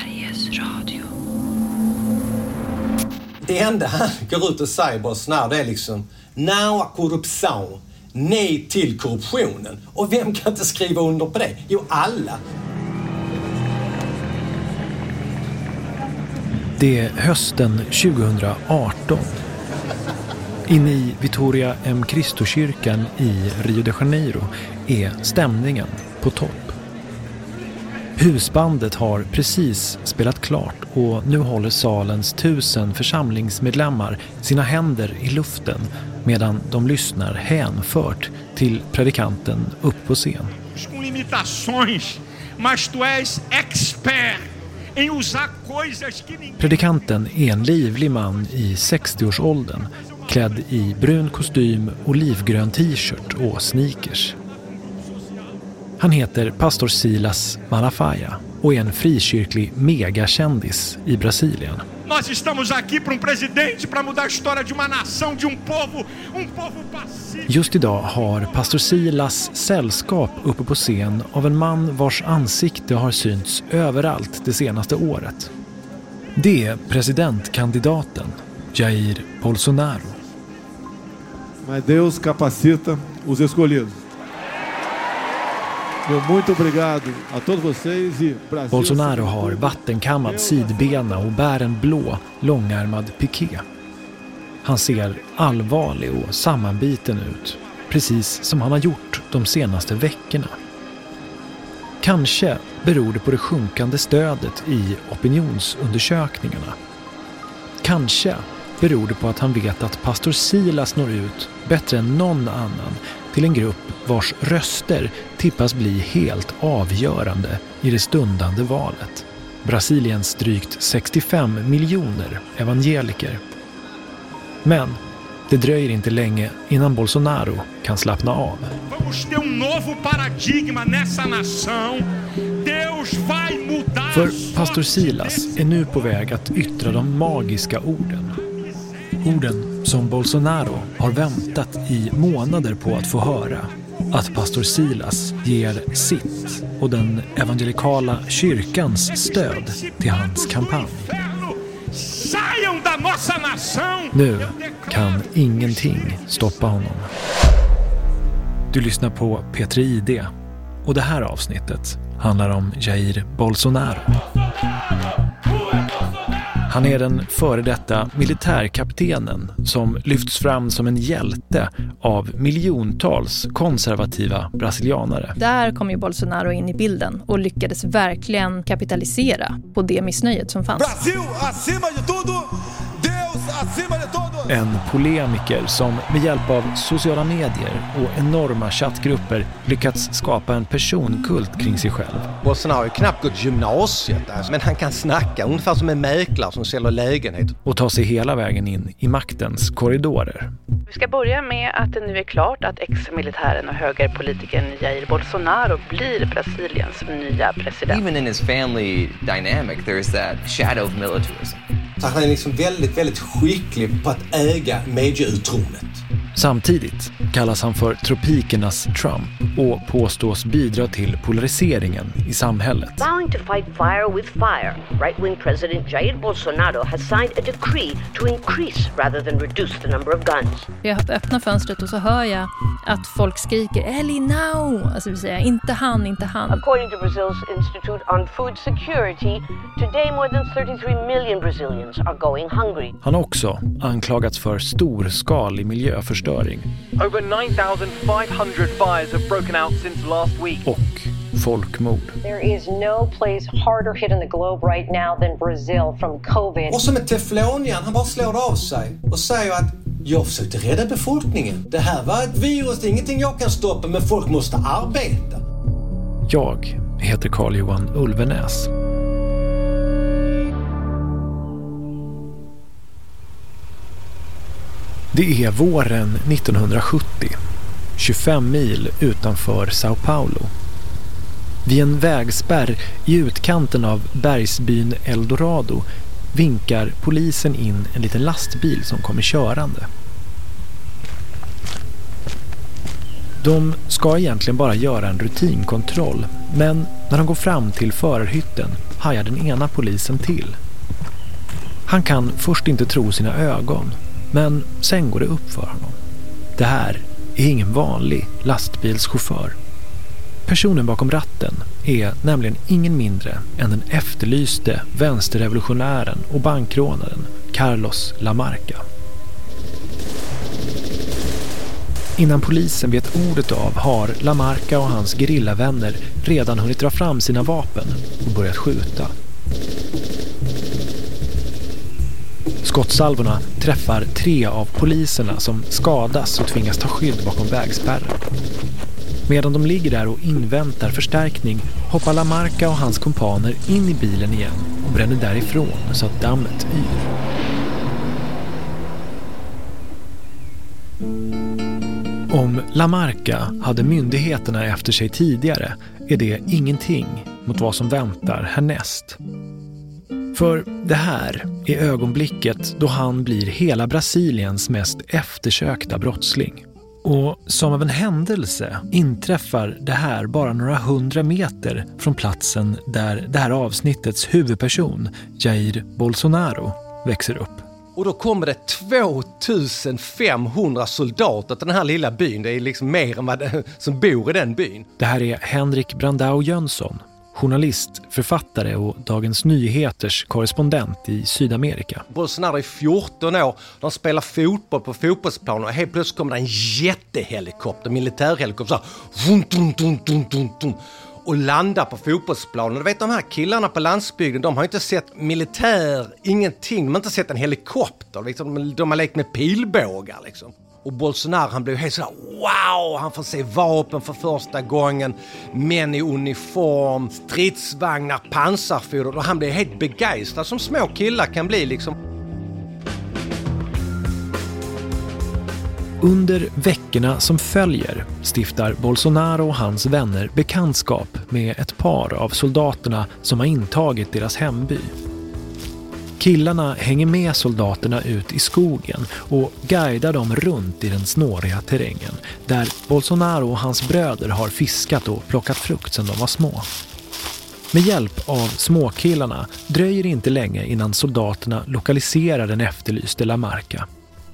Sveriges Radio. Det enda han går ut och säger bara snart, det är liksom now korruption, nej till korruptionen. Och vem kan inte skriva under på det? Jo, alla. Det är hösten 2018. Inne i Vitória M. Cristo-kyrkan i Rio de Janeiro är stämningen på topp. Husbandet har precis spelat klart och nu håller salens 1000 församlingsmedlemmar sina händer i luften medan de lyssnar hänfört till predikanten upp på scen. Com limitações, mas tu és expert em usar coisas que ninguém... Predikanten är en livlig man i 60-årsåldern, klädd i brun kostym, olivgrön t-shirt och sneakers. Han heter pastor Silas Malafaia och är en frikyrklig megakändis i Brasilien. Nós estamos aqui para presidente para mudar a história de uma nação, de povo pacífico. Just idag har pastor Silas sällskap uppe på scen av en man vars ansikte har synts överallt det senaste året. Det är presidentkandidaten Jair Bolsonaro. Mas Deus capacita os escolhidos. Muito obrigado a todos vocês e Brasil. Bolsonaro har vattenkammad sidbena och bär en blå, långärmad piké. Han ser allvarlig och sammanbiten ut, precis som han har gjort de senaste veckorna. Kanske beror det på det sjunkande stödet i opinionsundersökningarna. Kanske beror det på att han vet att pastor Silas når ut bättre än någon annan till en grupp vars röster tippas bli helt avgörande i det stundande valet. Brasiliens drygt 65 miljoner evangeliker. Men det dröjer inte länge innan Bolsonaro kan slappna av. Vamos ter novo paradigma nessa nação. Deus vai mudar. För pastor Silas är nu på väg att yttra de magiska orden. Orden som Bolsonaro har väntat i månader på att få höra. Att pastor Silas ger sitt och den evangelikala kyrkans stöd till hans kampanj. Nu kan ingenting stoppa honom. Du lyssnar på P3 ID och det här avsnittet handlar om Jair Bolsonaro. Han är den före detta militärkaptenen som lyfts fram som en hjälte av miljontals konservativa brasilianare. Där kom ju Bolsonaro in i bilden och lyckades verkligen kapitalisera på det missnöjet som fanns. Brasil acima de tudo, Deus acima de todo. En polemiker som med hjälp av sociala medier och enorma chattgrupper lyckats skapa en personkult kring sig själv. Bolsonaro har ju knappt gått gymnasiet, alltså, men han kan snacka ungefär som en mäklare som säljer lägenhet. Och ta sig hela vägen in i maktens korridorer. Vi ska börja med att det nu är klart att ex-militären och högerpolitikern Jair Bolsonaro blir Brasiliens nya president. Even in his family dynamic there is that shadow of militarism. Så han är liksom väldigt, väldigt skicklig på att äga medieutrymmet. Samtidigt kallas han för tropikernas Trump och påstås bidra till polariseringen i samhället. Vowing to fight fire with fire, right-wing President Jair Bolsonaro has signed a decree to increase rather than reduce the number of guns. Jag öppnar fönstret och så hör jag att folk skriker Eli now, alltså vill säga inte han, inte han. According to Brazil's Institute on Food Security, today more than 33 million Brazilians are going hungry. Han har också anklagats för storskalig miljöförstöring. Over 9,500 fires have broken out since last week. Och folkmord. There is no place harder hit in the globe right now than Brazil from COVID. Och som en teflonian, han bara slår av sig och säger att jag försökte rädda befolkningen. Det här var ett virus, det är ingenting jag kan stoppa, men folk måste arbeta. Jag heter Carl-Johan Ulvenäs. Det är våren 1970, 25 mil utanför Sao Paulo. Vid en vägspärr i utkanten av bergsbyn Eldorado vinkar polisen in en liten lastbil som kommer körande. De ska egentligen bara göra en rutinkontroll, men När de går fram till förarhytten hajar den ena polisen till. Han kan först inte tro sina ögon, men sen går det upp för honom. Det här är ingen vanlig lastbilschaufför. Personen bakom ratten är nämligen ingen mindre än den efterlyste vänsterrevolutionären och bankrånaren Carlos Lamarca. Innan polisen vet ordet av har Lamarca och hans gerillavänner redan hunnit dra fram sina vapen och börjat skjuta. Skottsalvorna träffar 3 av poliserna som skadas och tvingas ta skydd bakom vägspärren. Medan de ligger där och inväntar förstärkning hoppar Lamarca och hans kompaner in i bilen igen och bränner därifrån så att dammet yr. Om Lamarca hade myndigheterna efter sig tidigare är det ingenting mot vad som väntar härnäst. För det här är ögonblicket då han blir hela Brasiliens mest eftersökta brottsling. Och som av en händelse inträffar det här bara några 100 meter från platsen där det här avsnittets huvudperson, Jair Bolsonaro, växer upp. Och då kommer det 2500 soldater till den här lilla byn. Det är liksom mer än vad som bor i den byn. Det här är Henrik Brandao Jönsson, journalist, författare och Dagens Nyheters korrespondent i Sydamerika. Bolsonaro är 14 år, de spelar fotboll på fotbollsplanen och helt plötsligt kommer det en jättehelikopter, militärhelikopter, och landar på fotbollsplanen. Du vet, de här killarna på landsbygden, de har inte sett militär, ingenting. De har inte sett en helikopter. Liksom. De har lekt med pilbågar. Liksom. Och Bolsonaro, han blev helt sådär, wow! Han får se vapen för första gången. Män i uniform, stridsvagnar, pansarfordon. Och han blev helt begeistrad som små killar kan bli liksom. Under veckorna som följer stiftar Bolsonaro och hans vänner bekantskap med ett par av soldaterna som har intagit deras hemby. Killarna hänger med soldaterna ut i skogen och guidar dem runt i den snåriga terrängen där Bolsonaro och hans bröder har fiskat och plockat frukt sedan de var små. Med hjälp av småkillarna dröjer det inte länge innan soldaterna lokaliserar den efterlyste Lamarca.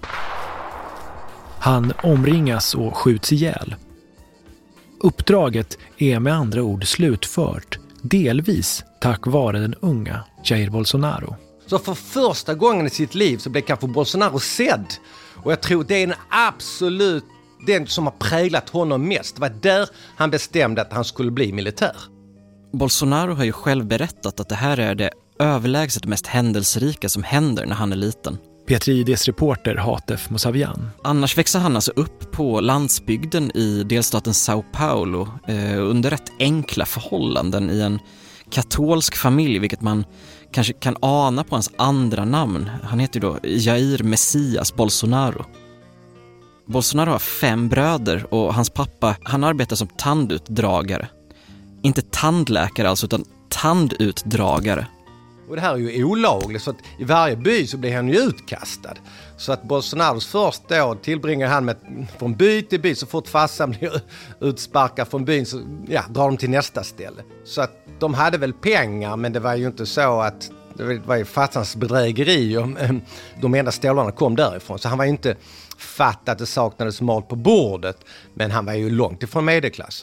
Han omringas och skjuts ihjäl. Uppdraget är med andra ord slutfört, delvis tack vare den unga Jair Bolsonaro. Så för första gången i sitt liv så blev kanske Bolsonaro sedd. Och jag tror det är den som har präglat honom mest. Det var där han bestämde att han skulle bli militär. Bolsonaro har ju själv berättat att det här är det överlägset mest händelserika som händer när han är liten. P3:s reporter Hatef Mosavian. Annars växer han alltså upp på landsbygden i delstaten São Paulo under rätt enkla förhållanden i en katolsk familj, vilket man kanske kan ana på hans andra namn. Han heter då Jair Messias Bolsonaro. Bolsonaro har 5 bröder och hans pappa, han arbetar som tandutdragare. Inte tandläkare alltså, utan tandutdragare. Och det här är ju olagligt, så att i varje by så blir han ju utkastad. Så att Bolsonaros första år tillbringar han från by till by. Så fort farsan blir utsparkad från byn så drar de till nästa ställe. Så att de hade väl pengar, men det var ju inte så att det var ju farsans bedrägeri. Och de enda stålarna kom därifrån. Så han var ju inte fatt att det saknades mat på bordet. Men han var ju långt ifrån medelklassen.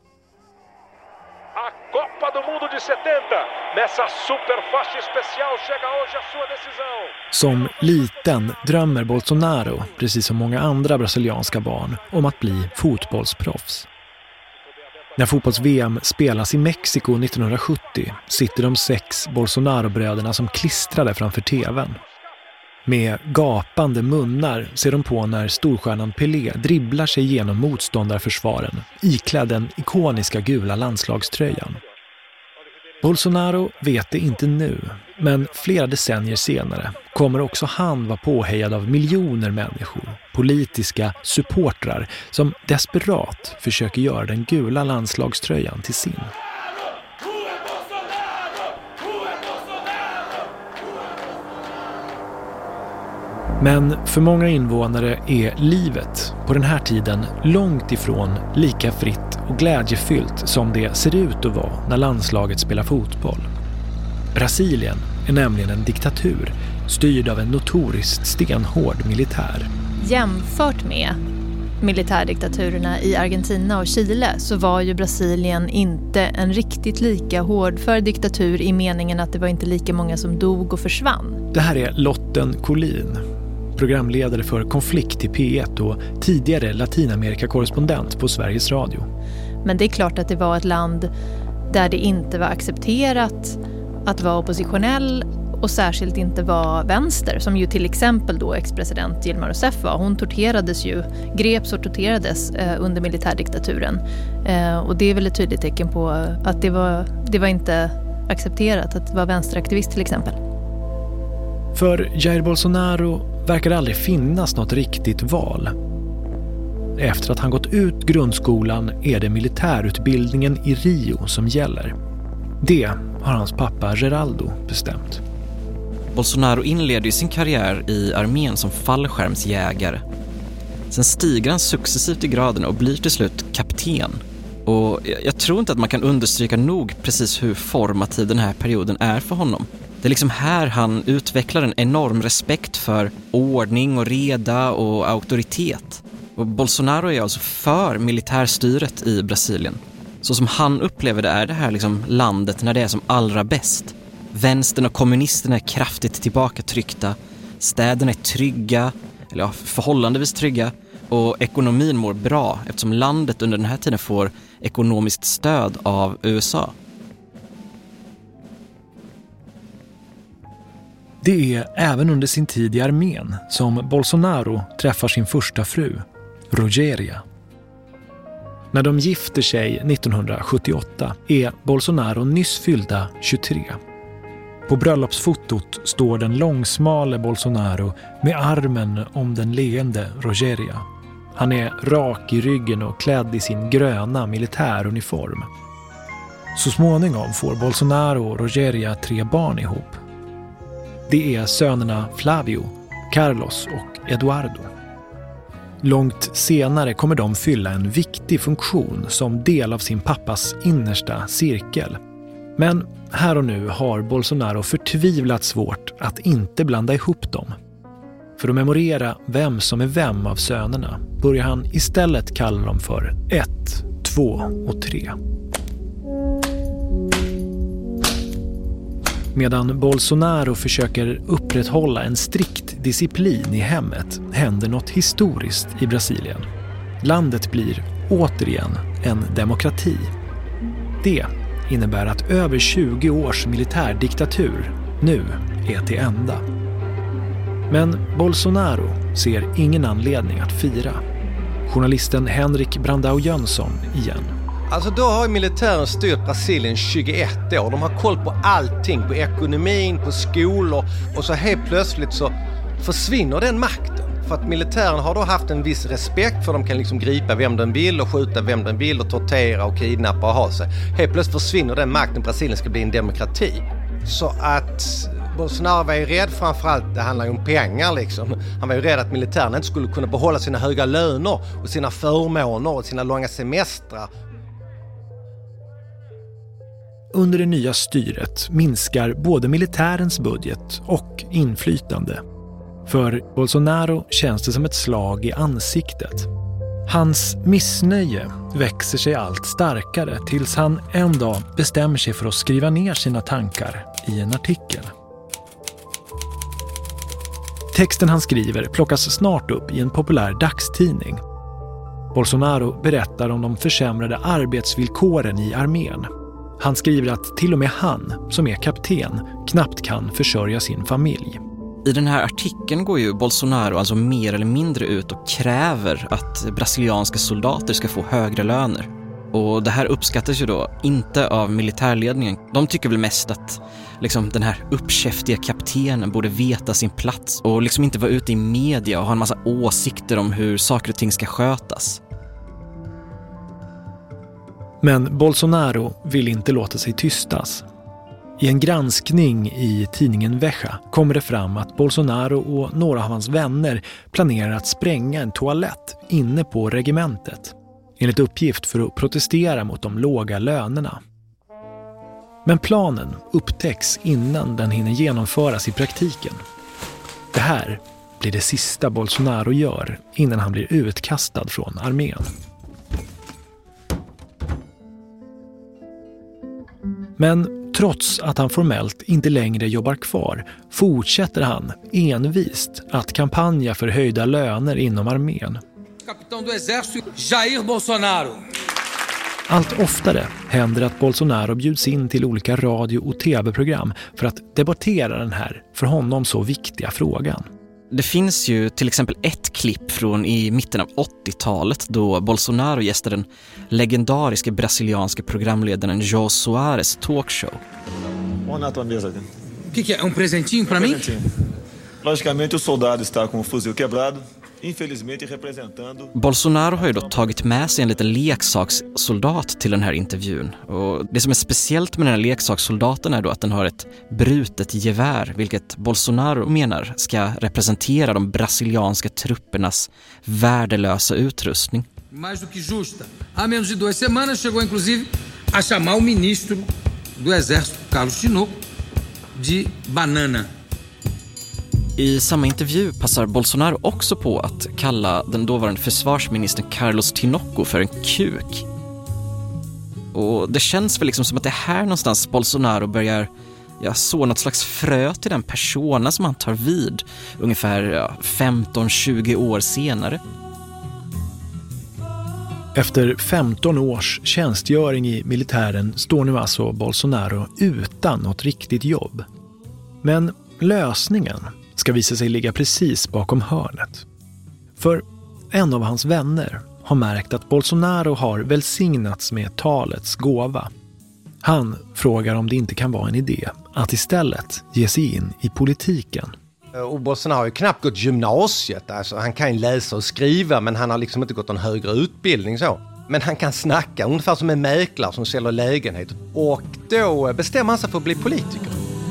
Copa do Mundo de 70, nessa superfaixa especial chega hoje a sua decisão. Som liten drömmer Bolsonaro, precis som många andra brasilianska barn, om att bli fotbollsproffs. När fotbolls-VM spelas i Mexiko 1970 sitter de 6 Bolsonaro-bröderna som klistrade framför tvn. Med gapande munnar ser de på när storstjärnan Pelé dribblar sig genom motståndarförsvaren iklädd den ikoniska gula landslagströjan. Bolsonaro vet det inte nu, men flera decennier senare kommer också han vara påhejad av miljoner människor, politiska supportrar som desperat försöker göra den gula landslagströjan till sin. Men för många invånare är livet på den här tiden långt ifrån lika fritt och glädjefyllt som det ser ut att vara när landslaget spelar fotboll. Brasilien är nämligen en diktatur styrd av en notoriskt stenhård militär. Jämfört med militärdiktaturerna i Argentina och Chile så var ju Brasilien inte en riktigt lika hårdför diktatur i meningen att det var inte lika många som dog och försvann. Det här är Lotten Collin, programledare för Konflikt i P1 och tidigare Latinamerika-korrespondent på Sveriges Radio. Men det är klart att det var ett land där det inte var accepterat att vara oppositionell och särskilt inte var vänster, som ju till exempel då ex-president Dilma Rousseff var. Hon greps och torterades under militärdiktaturen. Och det är väl ett tydligt tecken på att det var inte accepterat att vara vänsteraktivist till exempel. För Jair Bolsonaro verkar det aldrig finnas något riktigt val. Efter att han gått ut grundskolan är det militärutbildningen i Rio som gäller. Det har hans pappa Geraldo bestämt. Bolsonaro inleder ju sin karriär i armén som fallskärmsjägare. Sen stiger han successivt i graderna och blir till slut kapten. Och jag tror inte att man kan understryka nog precis hur formativ den här perioden är för honom. Det är liksom här han utvecklar en enorm respekt för ordning och reda och auktoritet. Och Bolsonaro är alltså för militärstyret i Brasilien. Så som han upplever det är det här liksom landet när det är som allra bäst. Vänstern och kommunisterna är kraftigt tillbakatryckta. Städerna är trygga, eller ja, förhållandevis trygga. Och ekonomin mår bra eftersom landet under den här tiden får ekonomiskt stöd av USA. Det är även under sin tid i armén som Bolsonaro träffar sin första fru, Rogeria. När de gifter sig 1978 är Bolsonaro nyss fyllda 23. På bröllopsfotot står den långsmale Bolsonaro med armen om den leende Rogeria. Han är rak i ryggen och klädd i sin gröna militäruniform. Så småningom får Bolsonaro och Rogeria 3 barn ihop. Det är sönerna Flavio, Carlos och Eduardo. Långt senare kommer de fylla en viktig funktion som del av sin pappas innersta cirkel. Men här och nu har Bolsonaro förtvivlat svårt att inte blanda ihop dem. För att memorera vem som är vem av sönerna börjar han istället kalla dem för 1, 2 och 3. Medan Bolsonaro försöker upprätthålla en strikt disciplin i hemmet händer något historiskt i Brasilien. Landet blir återigen en demokrati. Det innebär att över 20 års militärdiktatur nu är till ända. Men Bolsonaro ser ingen anledning att fira. Journalisten Henrik Brandao Jönsson igen. Alltså då har militären styrt Brasilien 21 år. De har koll på allting, på ekonomin, på skolor. Och så helt plötsligt så försvinner den makten. För att militären har då haft en viss respekt för de kan liksom gripa vem den vill och skjuta vem den vill och tortera och kidnappa och ha sig. Helt plötsligt försvinner den makten, Brasilien ska bli en demokrati. Så att Bolsonaro var ju rädd framförallt, det handlar ju om pengar liksom. Han var ju rädd att militären inte skulle kunna behålla sina höga löner och sina förmåner och sina långa semestrar. Under det nya styret minskar både militärens budget och inflytande. För Bolsonaro känns det som ett slag i ansiktet. Hans missnöje växer sig allt starkare tills han en dag bestämmer sig för att skriva ner sina tankar i en artikel. Texten han skriver plockas snart upp i en populär dagstidning. Bolsonaro berättar om de försämrade arbetsvillkoren i armén. Han skriver att till och med han, som är kapten, knappt kan försörja sin familj. I den här artikeln går ju Bolsonaro alltså mer eller mindre ut och kräver att brasilianska soldater ska få högre löner. Och det här uppskattas ju då inte av militärledningen. De tycker väl mest att liksom, den här uppkäftiga kaptenen borde veta sin plats och liksom inte vara ute i media och ha en massa åsikter om hur saker och ting ska skötas. Men Bolsonaro vill inte låta sig tystas. I en granskning i tidningen Veja kommer det fram att Bolsonaro och några av hans vänner planerar att spränga en toalett inne på regementet. enligt uppgift för att protestera mot de låga lönerna. Men planen upptäcks innan den hinner genomföras i praktiken. Det här blir det sista Bolsonaro gör innan han blir utkastad från armén. Men trots att han formellt inte längre jobbar kvar fortsätter han envist att kampanja för höjda löner inom armén. Capitão do Exército Jair Bolsonaro. Allt oftare händer att Bolsonaro bjuds in till olika radio- och tv-program för att debattera den här för honom så viktiga frågan. Det finns ju till exempel ett klipp från i mitten av 80-talet då Bolsonaro gästade den legendariska brasilianska programledaren Jô Soares talkshow. O que é? Presentinho para mim? Logicamente o soldado está com o fuzil quebrado. Infelizmente representando. Bolsonaro har ju då tagit med sig en liten leksakssoldat till den här intervjun. Och det som är speciellt med den här leksakssoldaten är då att den har ett brutet gevär, vilket Bolsonaro menar ska representera de brasilianska truppernas värdelösa utrustning. Mais do que justa. Há menos de 2 semanas chegou inclusive a chamar o ministro do Exército, Carlos Tinoco, de banana. I samma intervju passar Bolsonaro också på att kalla den dåvarande försvarsministern Carlos Tinoco för en kuk. Och det känns väl liksom som att det är här någonstans Bolsonaro börjar så något slags frö till den persona som han tar vid ungefär 15-20 år senare. Efter 15 års tjänstgöring i militären står nu alltså Bolsonaro utan något riktigt jobb. Men lösningen ska visa sig ligga precis bakom hörnet. För en av hans vänner har märkt att Bolsonaro har välsignats med talets gåva. Han frågar om det inte kan vara en idé att istället ge sig in i politiken. Och Bolsonaro har ju knappt gått gymnasiet. Alltså, han kan ju läsa och skriva, men han har liksom inte gått en högre utbildning så. Men han kan snacka ungefär som en mäklare som säljer lägenhet. Och då bestämmer han sig för att bli politiker.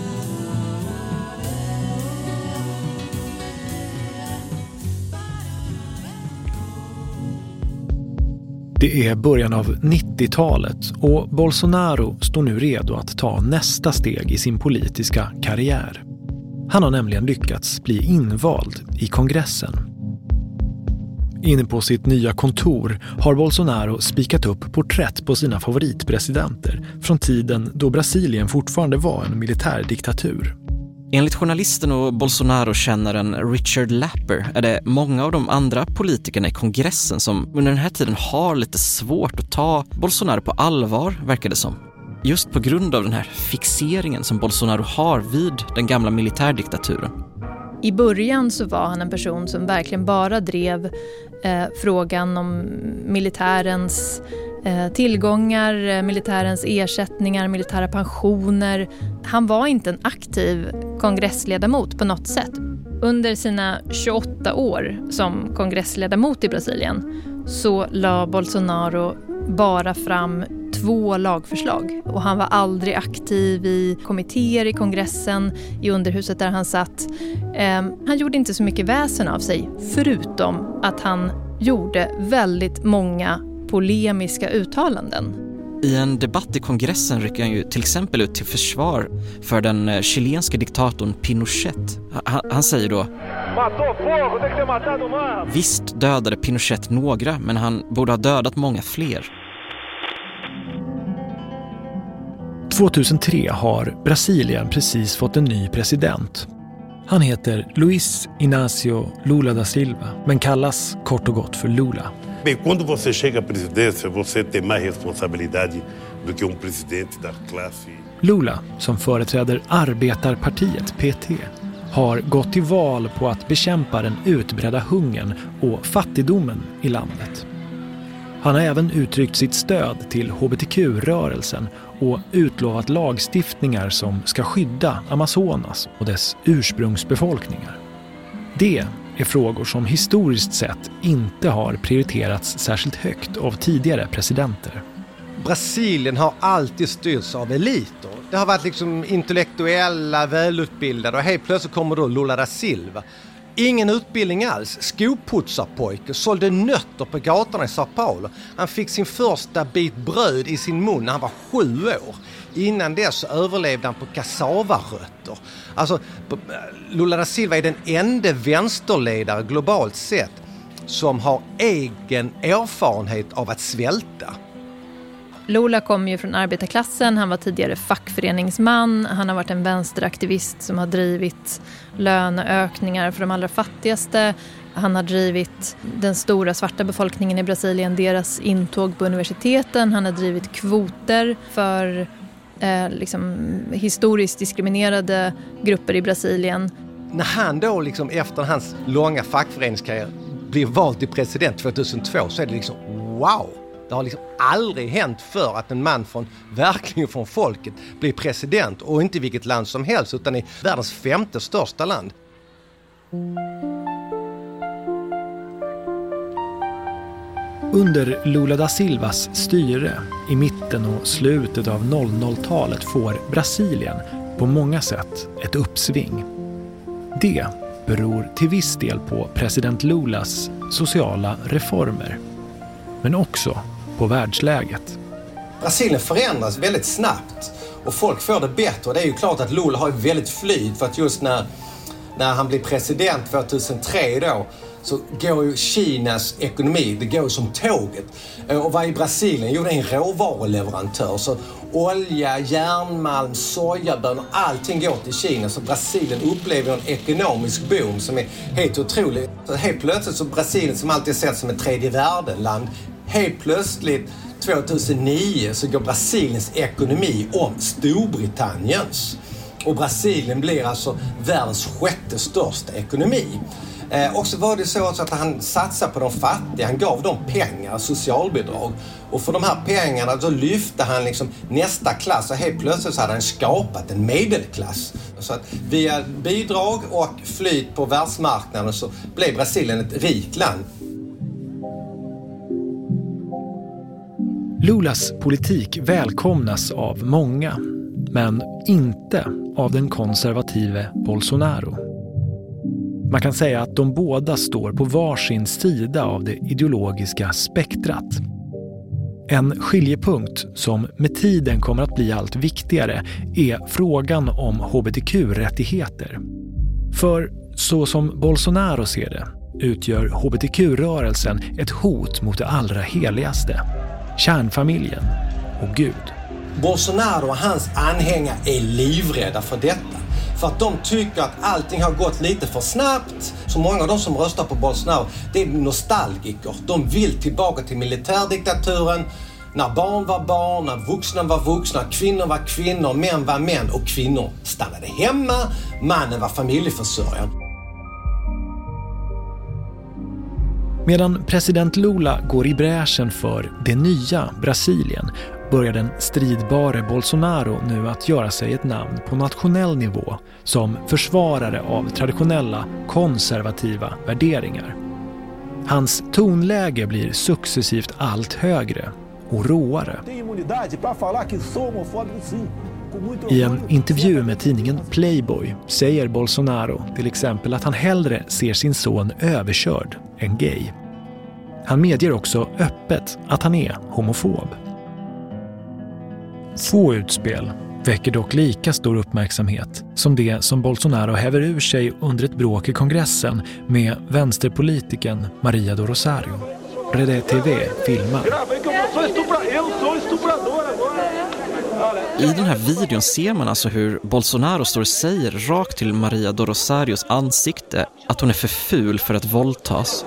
Det är början av 90-talet och Bolsonaro står nu redo att ta nästa steg i sin politiska karriär. Han har nämligen lyckats bli invald i kongressen. Inne på sitt nya kontor har Bolsonaro spikat upp porträtt på sina favoritpresidenter från tiden då Brasilien fortfarande var en militärdiktatur. Enligt journalisten och Bolsonaro-kännaren Richard Lapper är det många av de andra politikerna i kongressen som under den här tiden har lite svårt att ta Bolsonaro på allvar, verkar det som. Just på grund av den här fixeringen som Bolsonaro har vid den gamla militärdiktaturen. I början så var han en person som verkligen bara drev frågan om militärens tillgångar, militärens ersättningar, militära pensioner. Han var inte en aktiv kongressledamot på något sätt. Under sina 28 år som kongressledamot i Brasilien så la Bolsonaro bara fram 2 lagförslag. Och han var aldrig aktiv i kommittéer i kongressen, i underhuset där han satt. Han gjorde inte så mycket väsen av sig, förutom att han gjorde väldigt många polemiska uttalanden. I en debatt i kongressen rycker han ju till exempel ut till försvar för den chilenska diktatorn Pinochet. Han säger då: visst dödade Pinochet några, men han borde ha dödat många fler. 2003 har Brasilien precis fått en ny president. Han heter Luiz Inácio Lula da Silva, men kallas kort och gott för Lula. Bem, quando você chega à presidência, você tem mais responsabilidade do que presidente da classe. Lula, som företräder Arbetarpartiet PT, har gått till val på att bekämpa den utbredda hungern och fattigdomen i landet. Han har även uttryckt sitt stöd till hbtq-rörelsen och utlovat lagstiftningar som ska skydda Amazonas och dess ursprungsbefolkningar. Det är frågor som historiskt sett inte har prioriterats särskilt högt av tidigare presidenter. Brasilien har alltid styrts av eliter. Det har varit liksom intellektuella, välutbildade, och helt plötsligt kommer då Lula da Silva. Ingen utbildning alls, skoputsarpojke, sålde nötter på gatorna i Sao Paulo. Han fick sin första bit bröd i sin mun när han var 7 år. Innan dess så överlevde han på kassavarötter. Alltså, Lula da Silva är den enda vänsterledare globalt sett som har egen erfarenhet av att svälta. Lula kom ju från arbetarklassen, han var tidigare fackföreningsman, han har varit en vänsteraktivist som har drivit löneökningar för de allra fattigaste. Han har drivit den stora svarta befolkningen i Brasilien, deras intåg på universiteten. Han har drivit kvoter för historiskt diskriminerade grupper i Brasilien. När han då efter hans långa fackföreningskarriär blir vald till president 2002 så är det wow! Det har aldrig hänt för att en man verkligen från folket blir president, och inte vilket land som helst utan i världens 5:e största land. Under Lula da Silvas styre i mitten och slutet av 00-talet får Brasilien på många sätt ett uppsving. Det beror till viss del på president Lulas sociala reformer, men också på världsläget. Brasilien förändras väldigt snabbt och folk får det bättre. Och det är ju klart att Lula har väldigt flyt, för att just när han blir president 2003 då, så går ju Kinas ekonomi, det går som tåget. Och vad är Brasilien? Jo, det är en råvaruleverantör. Så olja, järnmalm, sojabönor, allting går till Kina. Så Brasilien upplever en ekonomisk boom som är helt otrolig. Så helt plötsligt så Brasilien, som alltid sett som ett tredje världen-land, helt plötsligt 2009 så går Brasiliens ekonomi om Storbritanniens. Och Brasilien blir alltså världens 6:e största ekonomi. Och så var det så att han satsade på de fattiga, han gav dem pengar, socialbidrag. Och för de här pengarna så lyfte han nästa klass, och helt plötsligt så hade han skapat en medelklass. Så att via bidrag och flyt på världsmarknaden så blev Brasilien ett rikt land. Lulas politik välkomnas av många, men inte av den konservative Bolsonaro. Man kan säga att de båda står på varsin sida av det ideologiska spektrat. En skiljepunkt som med tiden kommer att bli allt viktigare är frågan om hbtq-rättigheter. För så som Bolsonaro ser det utgör hbtq-rörelsen ett hot mot det allra heligaste, kärnfamiljen och Gud. Bolsonaro och hans anhängare är livrädda för detta. För att de tycker att allting har gått lite för snabbt. Så många av de som röstar på Bolsonaro, det är nostalgiker. De vill tillbaka till militärdiktaturen. När barn var barn, när vuxna var vuxna, kvinnor var kvinnor, män var män och kvinnor stannade hemma. Mannen var familjeförsörjaren. Medan president Lula går i bräschen för det nya Brasilien börjar den stridbare Bolsonaro nu att göra sig ett namn på nationell nivå som försvarare av traditionella konservativa värderingar. Hans tonläge blir successivt allt högre och råare. I en intervju med tidningen Playboy säger Bolsonaro till exempel att han hellre ser sin son överkörd än gay. Han medger också öppet att han är homofob. Få utspel väcker dock lika stor uppmärksamhet som det som Bolsonaro häver ur sig under ett bråk i kongressen med vänsterpolitiken Maria do Rosario. Rede TV filmar. I den här videon ser man alltså hur Bolsonaro står och säger rakt till Maria do Rosarios ansikte att hon är för ful för att våldtas.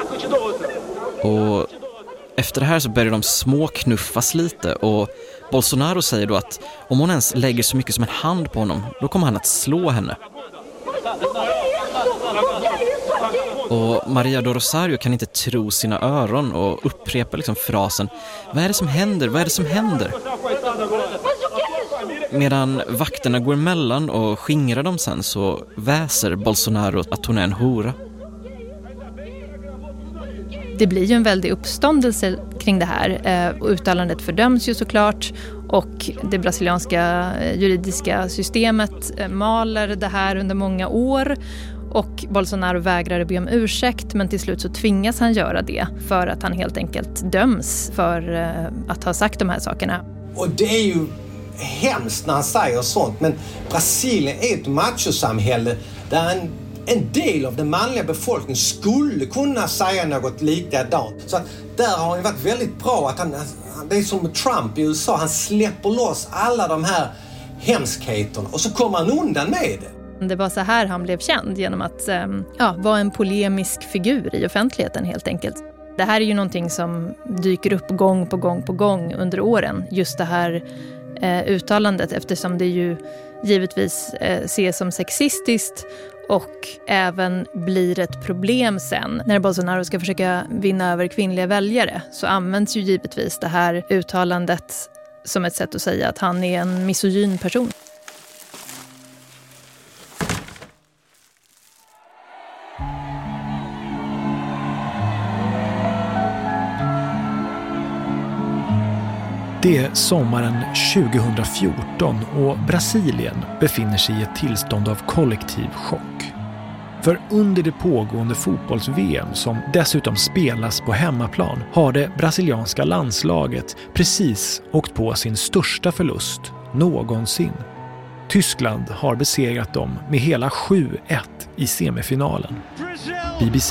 Och efter det här så börjar de småknuffas lite, och Bolsonaro säger då att om hon ens lägger så mycket som en hand på honom, då kommer han att slå henne. Och Maria do Rosario kan inte tro sina öron och upprepar frasen: vad är det som händer? Vad är det som händer? Medan vakterna går emellan och skingrar dem sen så väser Bolsonaro att hon är en hora. Det blir ju en väldig uppståndelse kring det här. Uttalandet fördöms ju såklart, och det brasilianska juridiska systemet maler det här under många år. Och Bolsonaro vägrade be om ursäkt, men till slut så tvingas han göra det för att han helt enkelt döms för att ha sagt de här sakerna. Och det är ju hemskt när han säger sånt, men Brasilien är ett machosamhälle där en del av den manliga befolkningen skulle kunna säga något likadant. Så att där har det varit väldigt bra att det är som Trump i USA, han släpper loss alla de här hemskheterna och så kommer han undan med det. Det var så här han blev känd, genom att vara en polemisk figur i offentligheten helt enkelt. Det här är ju någonting som dyker upp gång på gång under åren, just det här uttalandet, eftersom det ju givetvis ses som sexistiskt och även blir ett problem sen. När Bolsonaro ska försöka vinna över kvinnliga väljare så används ju givetvis det här uttalandet som ett sätt att säga att han är en misogyn person. Det är sommaren 2014 och Brasilien befinner sig i ett tillstånd av kollektiv chock. För under det pågående fotbolls-VM, som dessutom spelas på hemmaplan, har det brasilianska landslaget precis åkt på sin största förlust någonsin. Tyskland har besegrat dem med hela 7-1 i semifinalen. BBC.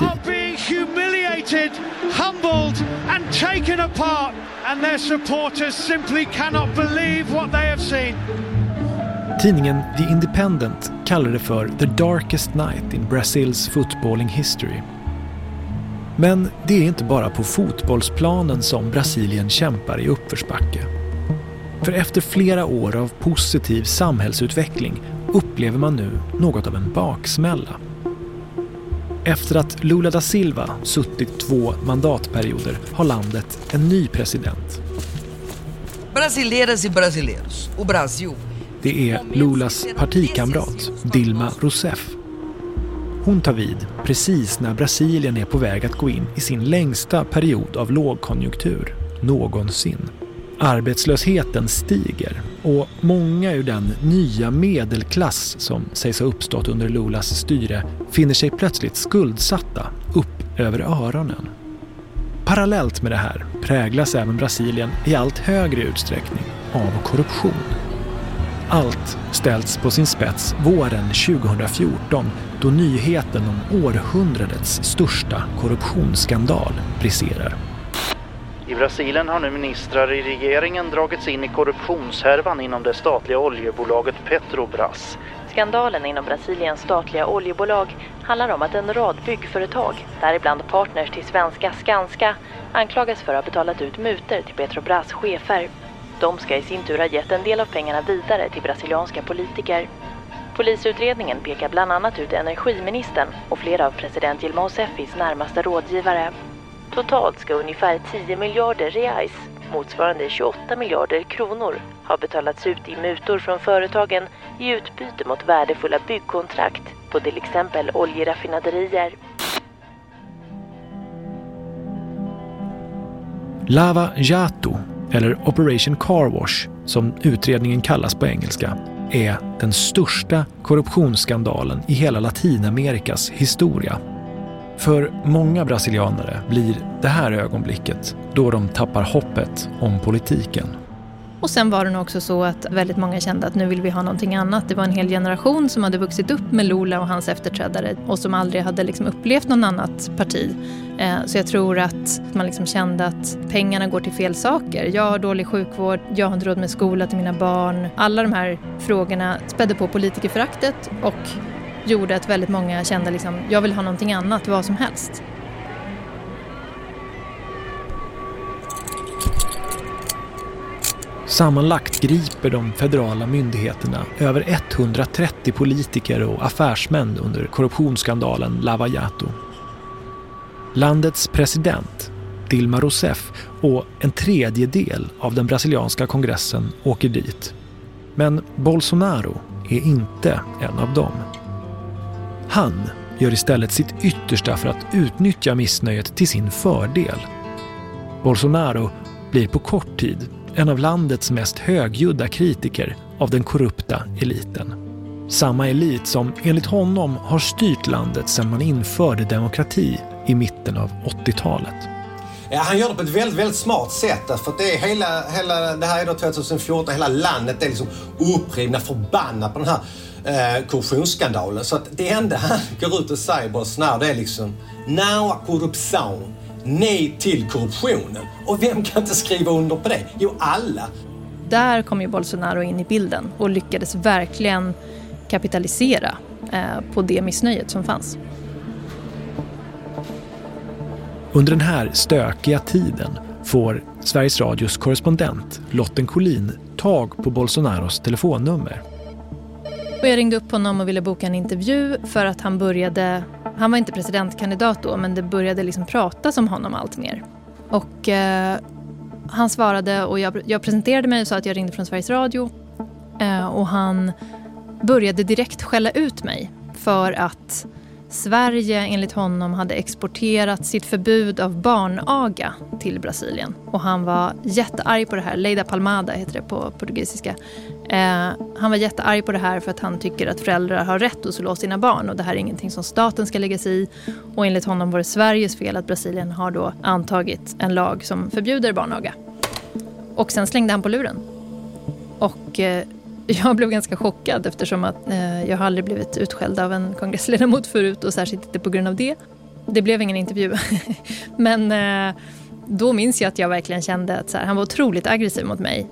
Humbled and taken apart, and their supporters simply cannot believe what they have seen. Tidningen The Independent kallar det för The Darkest Night in Brazils footballing history. Men det är inte bara på fotbollsplanen som Brasilien kämpar i uppförsbacke. För efter flera år av positiv samhällsutveckling upplever man nu något av en baksmälla. Efter att Lula da Silva suttit 2 mandatperioder har landet en ny president. Brasileiras e brasileiros, o Brasil. Det är Lulas partikamrat Dilma Rousseff. Hon tar vid precis när Brasilien är på väg att gå in i sin längsta period av lågkonjunktur någonsin. Arbetslösheten stiger och många ur den nya medelklass som sägs ha uppstått under Lulas styre finner sig plötsligt skuldsatta upp över öronen. Parallellt med det här präglas även Brasilien i allt högre utsträckning av korruption. Allt ställs på sin spets våren 2014 då nyheten om århundradets största korruptionsskandal briserar. I Brasilien har nu ministrar i regeringen dragits in i korruptionshärvan inom det statliga oljebolaget Petrobras. Skandalen inom Brasiliens statliga oljebolag handlar om att en rad byggföretag, däribland partners till svenska Skanska, anklagas för att ha betalat ut mutor till Petrobras chefer. De ska i sin tur ha gett en del av pengarna vidare till brasilianska politiker. Polisutredningen pekar bland annat ut energiministern och flera av president Dilma Rousseffs närmaste rådgivare. Totalt ska ungefär 10 miljarder reais, motsvarande 28 miljarder kronor, ha betalats ut i mutor från företagen i utbyte mot värdefulla byggkontrakt på till exempel oljeraffinaderier. Lava Jato, eller Operation Car Wash som utredningen kallas på engelska, är den största korruptionsskandalen i hela Latinamerikas historia. För många brasilianare blir det här ögonblicket då de tappar hoppet om politiken. Och sen var det nog också så att väldigt många kände att nu vill vi ha någonting annat. Det var en hel generation som hade vuxit upp med Lula och hans efterträdare och som aldrig hade upplevt någon annat parti. Så jag tror att man kände att pengarna går till fel saker. Jag har dålig sjukvård, jag har inte råd med skola till mina barn. Alla de här frågorna spädde på politikerföraktet och gjorde att väldigt många kände jag vill ha någonting annat, vad som helst. Sammanlagt griper de federala myndigheterna över 130 politiker och affärsmän under korruptionsskandalen Lava Jato. Landets president, Dilma Rousseff, och en tredjedel av den brasilianska kongressen åker dit. Men Bolsonaro är inte en av dem. Han gör istället sitt yttersta för att utnyttja missnöjet till sin fördel. Bolsonaro blir på kort tid en av landets mest högljudda kritiker av den korrupta eliten. Samma elit som enligt honom har styrt landet sedan man införde demokrati i mitten av 80-talet. Ja, han gör det på ett väldigt, väldigt smart sätt. För att det är hela det här är då 2014, hela landet är liksom upprivna, förbannat på den här korruptionsskandalen. Så att det enda han går ut och säger Bolsonaro, det är liksom now korruption, nej till korruptionen. Och vem kan inte skriva under på det? Jo, alla. Där kom ju Bolsonaro in i bilden och lyckades verkligen kapitalisera på det missnöjet som fanns. Under den här stökiga tiden får Sveriges Radios korrespondent Lotten Collin tag på Bolsonaros telefonnummer. Och jag ringde upp honom och ville boka en intervju för att han var inte presidentkandidat då, men det började liksom pratas om honom allt mer. Och han svarade och jag presenterade mig och sa att jag ringde från Sveriges Radio. Och han började direkt skälla ut mig för att Sverige enligt honom hade exporterat sitt förbud av barnaga till Brasilien. Och han var jättearg på det här. Lei da Palmada heter det på portugisiska. Han var jättearg på det här för att han tycker att föräldrar har rätt att slå sina barn. Och det här är ingenting som staten ska lägga sig i. Och enligt honom var det Sveriges fel att Brasilien har då antagit en lag som förbjuder barnaga. Och sen slängde han på luren. Och jag blev ganska chockad eftersom att jag har aldrig blivit utskälld av en kongressledamot förut och särskilt inte på grund av det. Det blev ingen intervju. Men då minns jag att jag verkligen kände att han var otroligt aggressiv mot mig.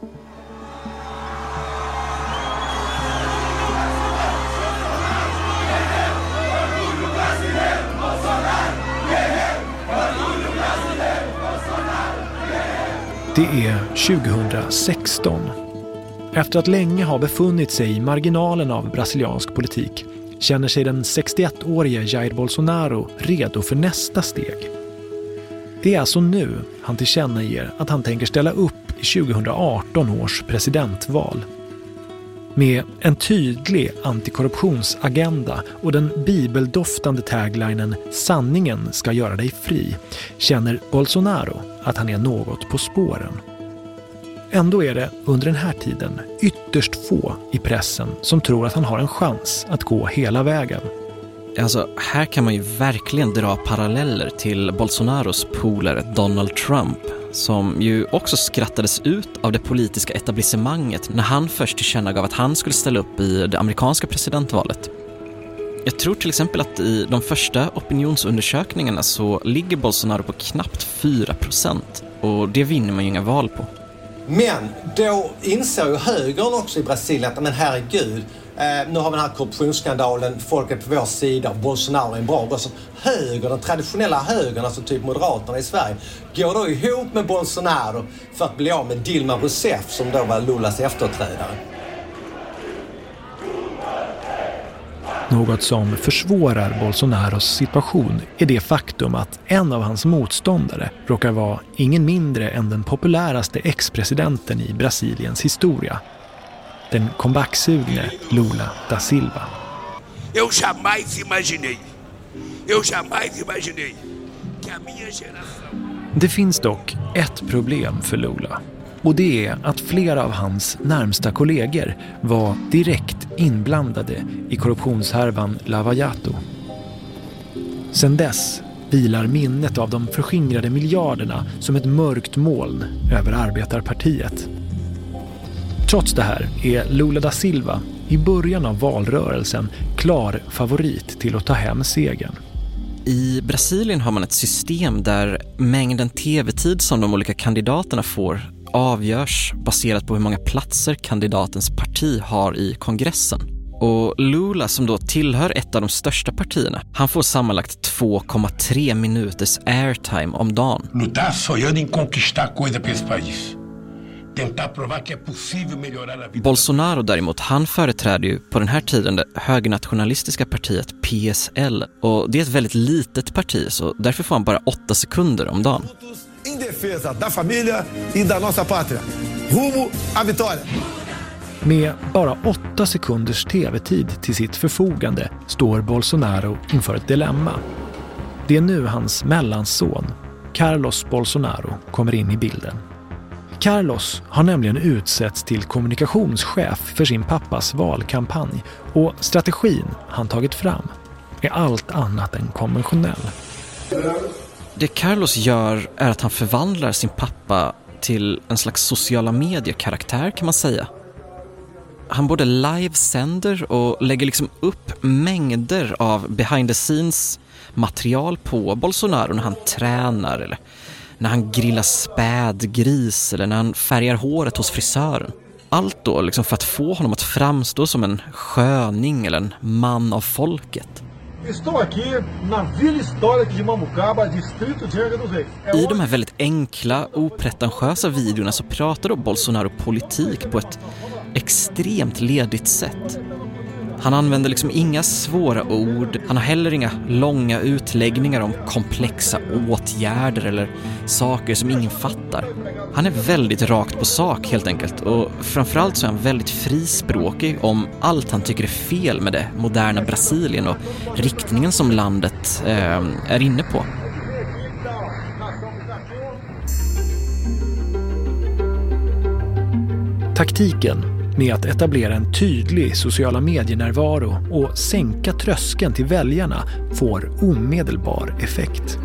Det är 2016. Efter att länge ha befunnit sig i marginalen av brasiliansk politik känner sig den 61-årige Jair Bolsonaro redo för nästa steg. Det är alltså nu han tillkännager att han tänker ställa upp i 2018 års presidentval. Med en tydlig antikorruptionsagenda och den bibeldoftande taglinen "Sanningen ska göra dig fri" känner Bolsonaro att han är något på spåren. Ändå är det under den här tiden ytterst få i pressen som tror att han har en chans att gå hela vägen. Alltså, här kan man ju verkligen dra paralleller till Bolsonaros polare Donald Trump, som ju också skrattades ut av det politiska etablissemanget när han först tillkännagav att han skulle ställa upp i det amerikanska presidentvalet. Jag tror till exempel att i de första opinionsundersökningarna så ligger Bolsonaro på knappt 4%, och det vinner man ju inga val på. Men då inser ju högern också i Brasilien att men herregud, nu har vi den här korruptionsskandalen, folk är på vår sida, Bolsonaro är en bra röst. Höger, den traditionella högern, alltså typ Moderaterna i Sverige, går då ihop med Bolsonaro för att bli av med Dilma Rousseff som då var Lulas efterträdare. Något som försvårar Bolsonaros situation är det faktum att en av hans motståndare råkar vara ingen mindre än den populäraste ex-presidenten i Brasiliens historia. Den comebacksugne Lula da Silva. Eu jamais imaginei que a minha geração... Det finns dock ett problem för Lula. Och det är att flera av hans närmsta kollegor var direkt inblandade i korruptionshärvan Lava Jato. Sedan dess vilar minnet av de förskingrade miljarderna som ett mörkt moln över arbetarpartiet. Trots det här är Lula da Silva i början av valrörelsen klar favorit till att ta hem segern. I Brasilien har man ett system där mängden tv-tid som de olika kandidaterna får avgörs baserat på hur många platser kandidatens parti har i kongressen. Och Lula, som då tillhör ett av de största partierna, han får sammanlagt 2,3 minuters airtime om dagen. Lutar sonhando em conquistar coisa para esse país. Tentar provar que é possível melhorar a vida. Bolsonaro däremot, han företräder ju på den här tiden det högernationalistiska partiet PSL. Och det är ett väldigt litet parti, så därför får han bara 8 sekunder om dagen. Em defesa da família e da nossa pátria. Rumo à vitória. Med bara 8 sekunders tv-tid till sitt förfogande står Bolsonaro inför ett dilemma. Det är nu hans mellanson, Carlos Bolsonaro, kommer in i bilden. Carlos har nämligen utsetts till kommunikationschef för sin pappas valkampanj och strategin han tagit fram är allt annat än konventionell. Det Carlos gör är att han förvandlar sin pappa till en slags sociala mediekaraktär kan man säga. Han både livesänder och lägger liksom upp mängder av behind the scenes material på Bolsonaro när han tränar eller när han grillar spädgris eller när han färgar håret hos frisören. Allt då liksom för att få honom att framstå som en sköning eller en man av folket. Estou aqui na Vila Histórica de Mambucaba, distrito de Angra dos Reis. I de här väldigt enkla, opretentiösa videorna så pratar då Bolsonaro politik på ett extremt ledigt sätt. Han använder liksom inga svåra ord. Han har heller inga långa utläggningar om komplexa åtgärder eller saker som ingen fattar. Han är väldigt rakt på sak helt enkelt och framförallt så är han väldigt frispråkig om allt han tycker är fel med det moderna Brasilien och riktningen som landet är inne på. Taktiken med att etablera en tydlig sociala medienärvaro och sänka tröskeln till väljarna får omedelbar effekt.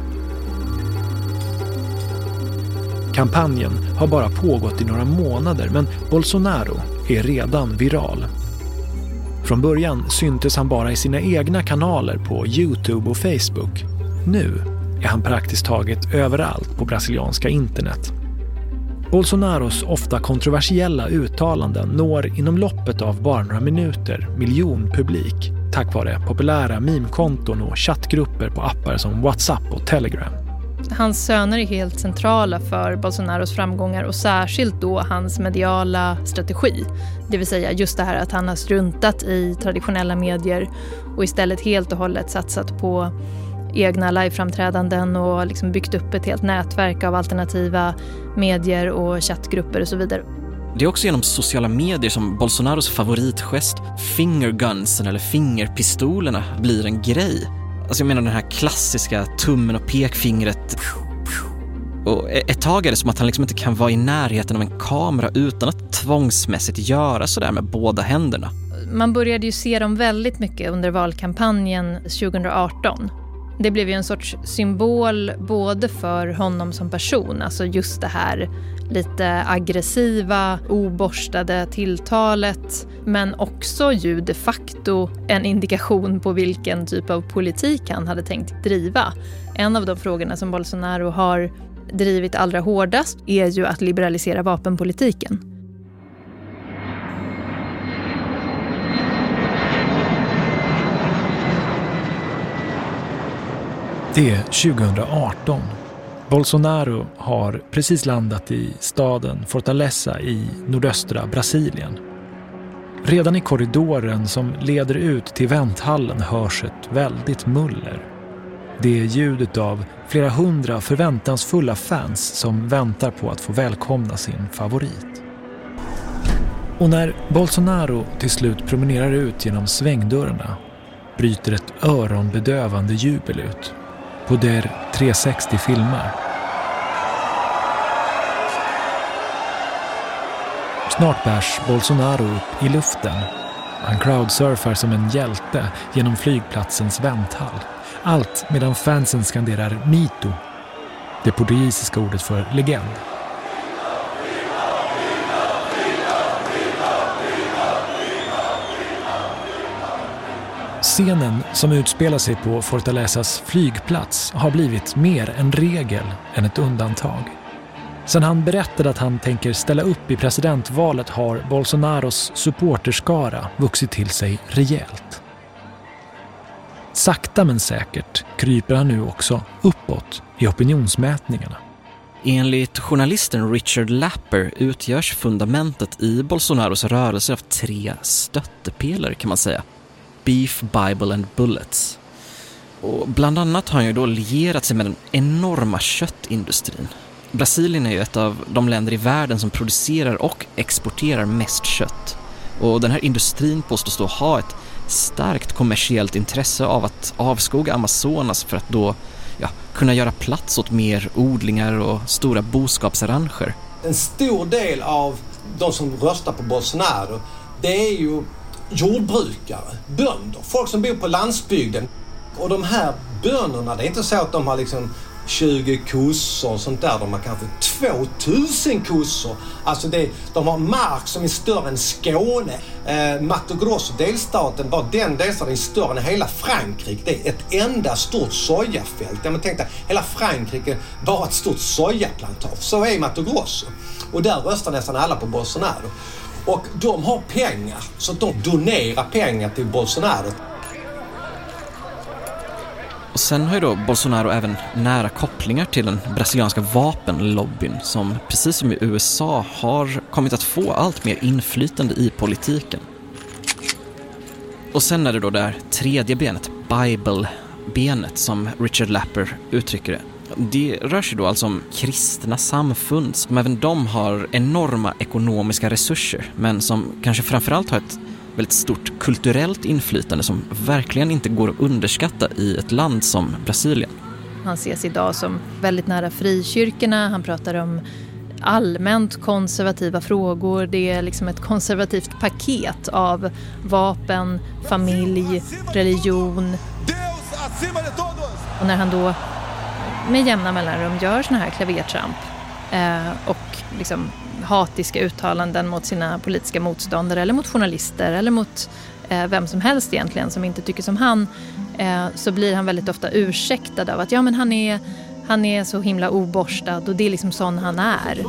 Kampanjen har bara pågått i några månader men Bolsonaro är redan viral. Från början syntes han bara i sina egna kanaler på YouTube och Facebook. Nu är han praktiskt taget överallt på brasilianska internet. Bolsonaros ofta kontroversiella uttalanden når inom loppet av bara några minuter miljonpublik tack vare populära meme-konton och chattgrupper på appar som WhatsApp och Telegram. Hans söner är helt centrala för Bolsonaros framgångar och särskilt då hans mediala strategi. Det vill säga just det här att han har struntat i traditionella medier och istället helt och hållet satsat på egna liveframträdanden och liksom byggt upp ett helt nätverk av alternativa medier och chattgrupper och så vidare. Det är också genom sociala medier som Bolsonaros favoritgest, fingergunsen eller fingerpistolerna, blir en grej. Alltså jag menar den här klassiska tummen och pekfingret. Och ett tag är det som att han liksom inte kan vara i närheten av en kamera utan att tvångsmässigt göra sådär med båda händerna. Man började ju se dem väldigt mycket under valkampanjen 2018. Det blev ju en sorts symbol både för honom som person, alltså just det här lite aggressiva, oborstade tilltalet, men också ju de facto en indikation på vilken typ av politik han hade tänkt driva. En av de frågorna som Bolsonaro har drivit allra hårdast är ju att liberalisera vapenpolitiken. Det är 2018. Bolsonaro har precis landat i staden Fortaleza i nordöstra Brasilien. Redan i korridoren som leder ut till vänthallen hörs ett väldigt muller. Det är ljudet av flera hundra förväntansfulla fans som väntar på att få välkomna sin favorit. Och när Bolsonaro till slut promenerar ut genom svängdörrarna bryter ett öronbedövande jubel ut. Poder 360 filmar. Snart bärs Bolsonaro upp i luften. Han crowdsurfar som en hjälte genom flygplatsens vänthall. Allt medan fansen skanderar mito, det portugisiska ordet för legend. Scenen som utspelar sig på Fortalezas flygplats har blivit mer en regel än ett undantag. Sen han berättade att han tänker ställa upp i presidentvalet har Bolsonaros supporterskara vuxit till sig rejält. Sakta men säkert kryper han nu också uppåt i opinionsmätningarna. Enligt journalisten Richard Lapper utgörs fundamentet i Bolsonaros rörelse av 3 stöttepelare kan man säga. Beef, Bible and Bullets. Och bland annat har han ju då lierat sig med den enorma köttindustrin. Brasilien är ju ett av de länder i världen som producerar och exporterar mest kött. Och den här industrin påstås då ha ett starkt kommersiellt intresse av att avskoga Amazonas för att då kunna göra plats åt mer odlingar och stora boskapsarranger. En stor del av de som röstar på Bolsonaro, det är ju jordbrukare, bönder, folk som bor på landsbygden. Och de här bönderna, det är inte så att de har liksom 20 kossor och sånt där. De har kanske 2000 kossor. Alltså de har mark som är större än Skåne. Mato Grosso, delstaten, bara den delstaten är större än hela Frankrike. Det är ett enda stort sojafält. Jag tänkte, hela Frankrike var ett stort sojaplantage. Så är Mato Grosso. Och där röstar nästan alla på Bolsonaro. Och de har pengar, så de donerar pengar till Bolsonaro. Och sen har ju då Bolsonaro även nära kopplingar till den brasilianska vapenlobbyn som precis som i USA har kommit att få allt mer inflytande i politiken. Och sen är det då där tredje benet, Bible-benet som Richard Lapper uttrycker det. Det rör sig då alltså om kristna samfund som även de har enorma ekonomiska resurser men som kanske framförallt har ett väldigt stort kulturellt inflytande som verkligen inte går att underskatta i ett land som Brasilien. Han ses idag som väldigt nära frikyrkorna. Han pratar om allmänt konservativa frågor. Det är liksom ett konservativt paket av vapen, familj, religion. Och när han då med jämna mellanrum gör såna här klavertramp och liksom hatiska uttalanden mot sina politiska motståndare eller mot journalister eller mot vem som helst egentligen som inte tycker som han, så blir han väldigt ofta ursäktad av att ja, men han är så himla oborstad och det är liksom sån han är.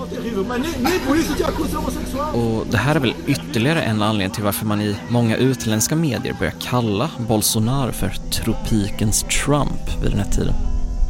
Och det här är väl ytterligare en anledning till varför man i många utländska medier börjar kalla Bolsonaro för tropikens Trump vid den här tiden.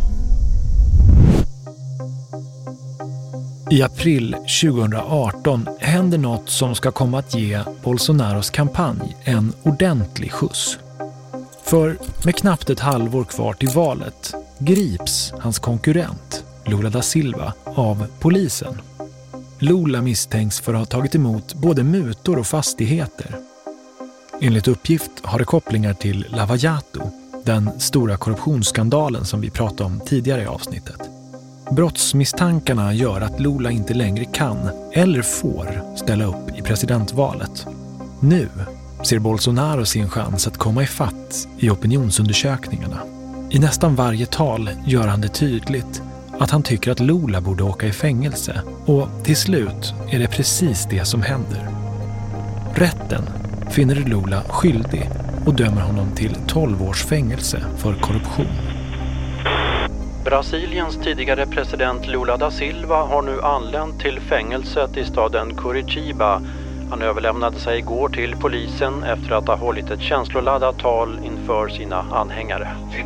I april 2018 händer något som ska komma att ge Bolsonaros kampanj en ordentlig skjuts. För med knappt ett halvår kvar till valet grips hans konkurrent Lula da Silva av polisen. Lula misstänks för att ha tagit emot både mutor och fastigheter. Enligt uppgift har det kopplingar till Lava Jato, den stora korruptionsskandalen som vi pratade om tidigare i avsnittet. Brottsmisstankarna gör att Lula inte längre kan eller får ställa upp i presidentvalet. Nu ser Bolsonaro sin chans att komma ifatt i opinionsundersökningarna. I nästan varje tal gör han det tydligt att han tycker att Lula borde åka i fängelse och till slut är det precis det som händer. Rätten finner Lula skyldig och dömer honom till 12 års fängelse för korruption. Brasiliens tidigare president Lula da Silva har nu anlänt till fängelset i staden Curitiba. Han överlämnade sig igår till polisen efter att ha hållit ett känsloladdat tal inför sina anhängare.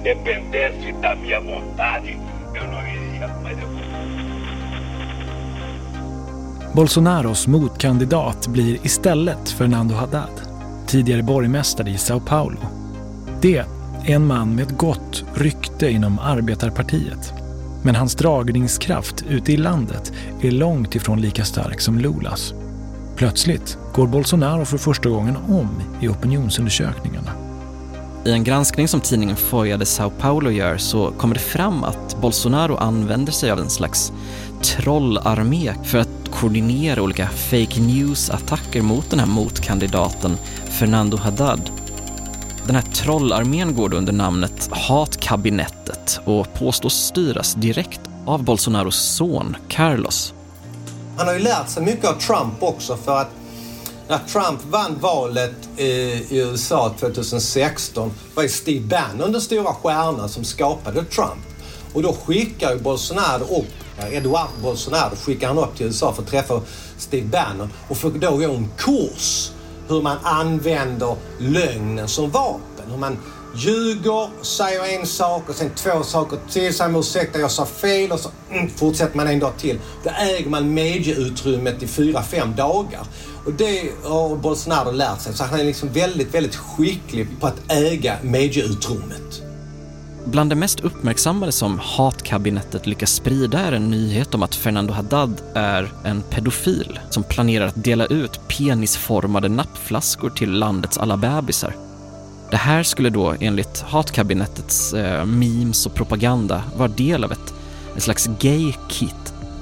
Bolsonaros motkandidat blir istället Fernando Haddad, tidigare borgmästare i São Paulo. Det är en man med ett gott rykte inom arbetarpartiet. Men hans dragningskraft ute i landet är långt ifrån lika stark som Lulas. Plötsligt går Bolsonaro för första gången om i opinionsundersökningarna. I en granskning som tidningen Folha de São Paulo gör så kommer det fram att Bolsonaro använder sig av en slags trollarmé för att koordinera olika fake news-attacker mot den här motkandidaten Fernando Haddad. Den här trollarmén går då under namnet Hatkabinettet och påstås styras direkt av Bolsonaros son Carlos. Han har ju lärt sig mycket av Trump också, för att när Trump vann valet i USA 2016 var ju Steve Bannon den stora stjärnan som skapade Trump. Och då skickar ju Bolsonaro upp, Eduardo Bolsonaro skickar han upp till USA för att träffa Steve Bannon och får då gå en kurs hur man använder lögnen som vapen. Hur man ljuger, säger en sak och sen två saker till. Säger man ursäkta, jag sa fel och så fortsätter man en dag till. Då äger man medieutrymmet i 4-5 dagar. Och det har Bolsonaro lärt sig. Så han är liksom väldigt, väldigt skicklig på att äga medieutrymmet. Bland det mest uppmärksammade som Hatkabinettet lyckas sprida är en nyhet om att Fernando Haddad är en pedofil som planerar att dela ut penisformade nappflaskor till landets alla bebisar. Det här skulle då enligt Hatkabinettets memes och propaganda vara del av ett slags gay-kit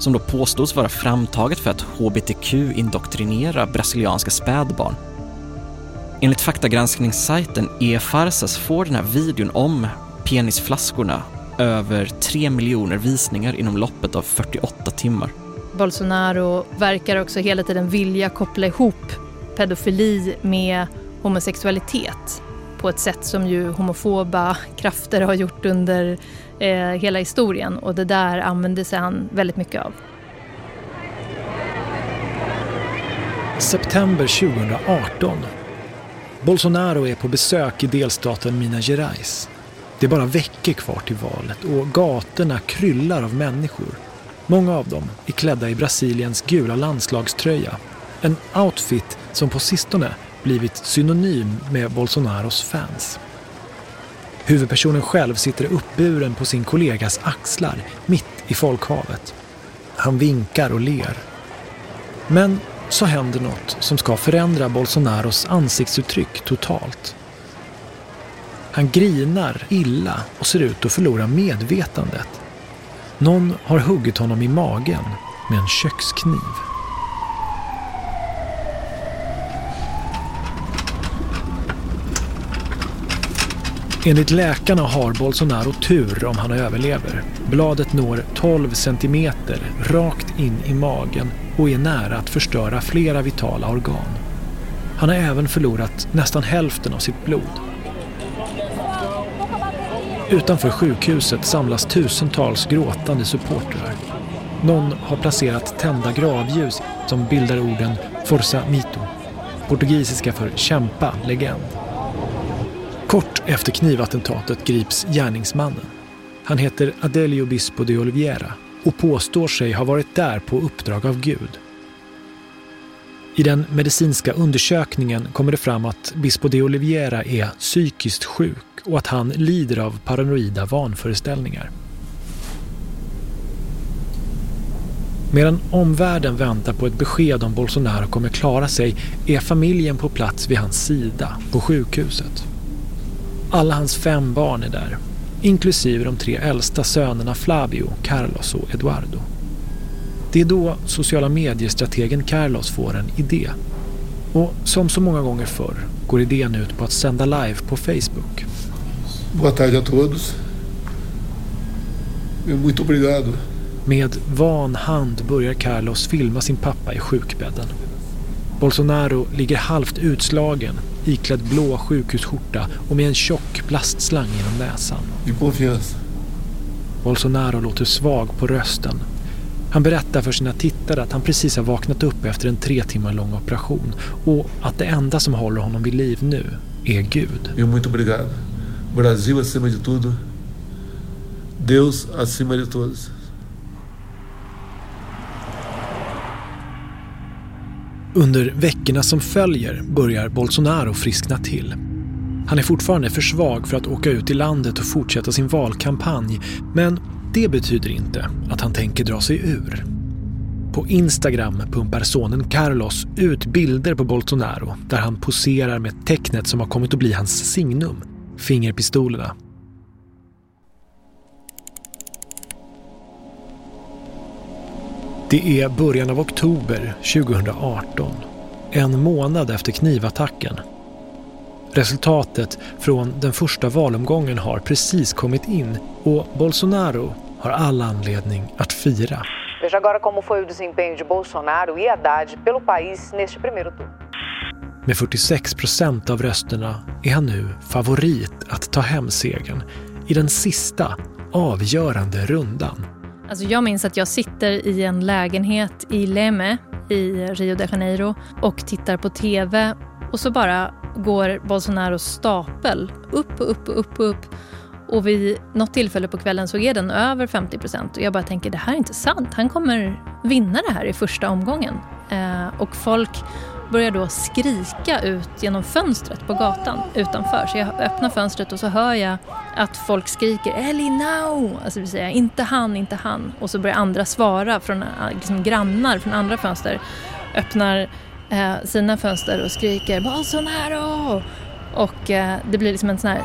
som då påstås vara framtaget för att hbtq-indoktrinera brasilianska spädbarn. Enligt faktagranskningssajten E-Farsas får den här videon om penisflaskorna över 3 miljoner visningar inom loppet av 48 timmar. Bolsonaro verkar också hela tiden vilja koppla ihop pedofili med homosexualitet på ett sätt som ju homofoba krafter har gjort under hela historien, och det där använder sig han väldigt mycket av. September 2018. Bolsonaro är på besök i delstaten Minas Gerais. Det är bara veckor kvar till valet och gatorna kryllar av människor. Många av dem är klädda i Brasiliens gula landslagströja. En outfit som på sistone blivit synonym med Bolsonaros fans. Huvudpersonen själv sitter uppburen på sin kollegas axlar mitt i folkhavet. Han vinkar och ler. Men så händer något som ska förändra Bolsonaros ansiktsuttryck totalt. Han grinar illa och ser ut att förlora medvetandet. Någon har huggit honom i magen med en kökskniv. Enligt läkarna har Bolsonaro tur om han överlever. Bladet når 12 centimeter rakt in i magen och är nära att förstöra flera vitala organ. Han har även förlorat nästan hälften av sitt blod. Utanför sjukhuset samlas tusentals gråtande supportrar. Någon har placerat tända gravljus som bildar orden Força Mito, portugisiska för kämpa, legend. Kort efter knivattentatet grips gärningsmannen. Han heter Adelio Bispo de Oliveira och påstår sig ha varit där på uppdrag av Gud. I den medicinska undersökningen kommer det fram att Bispo de Oliveira är psykiskt sjuk och att han lider av paranoida vanföreställningar. Medan omvärlden väntar på ett besked om Bolsonaro kommer klara sig är familjen på plats vid hans sida på sjukhuset. Alla hans 5 barn är där, inklusive de 3 äldsta sönerna Flavio, Carlos och Eduardo. Det är då sociala mediestrategen Carlos får en idé. Och som så många gånger förr går idén ut på att sända live på Facebook. Boa tarde a todos. Muito obrigado. Med van hand börjar Carlos filma sin pappa i sjukbädden. Bolsonaro ligger halvt utslagen, iklädd blå sjukhusskjorta och med en tjock plastslang genom näsan. Bolsonaro låter svag på rösten. Han berättar för sina tittare att han precis har vaknat upp efter en 3 timmar lång operation och att det enda som håller honom vid liv nu är Gud. Muito obrigado. Brasil acima de tudo. Deus acima de todos. Under veckorna som följer börjar Bolsonaro friskna till. Han är fortfarande för svag för att åka ut i landet och fortsätta sin valkampanj, men det betyder inte att han tänker dra sig ur. På Instagram pumpar sonen Carlos ut bilder på Bolsonaro där han poserar med tecknet som har kommit att bli hans signum, fingerpistolerna. Det är början av oktober 2018, en månad efter knivattacken. Resultatet från den första valomgången har precis kommit in och Bolsonaro har all anledning att fira. Veja agora como foi o desempenho de Bolsonaro e Haddad pelo país neste primeiro turno. Med 46% av rösterna är han nu favorit att ta hem segern i den sista avgörande rundan. Alltså jag minns att jag sitter i en lägenhet i Leme i Rio de Janeiro och tittar på tv och så bara går Bolsonaros stapel upp. Och vid något tillfälle på kvällen så är den över 50%. Och jag bara tänker, det här är inte sant. Han kommer vinna det här i första omgången. Och folk börjar då skrika ut genom fönstret på gatan utanför. Så jag öppnar fönstret och så hör jag att folk skriker Eli now! Alltså vi säger inte han. Och så börjar andra svara från liksom grannar från andra fönster. Öppnar sina fönster och skriker Bolsonaro! Och det blir liksom en sån här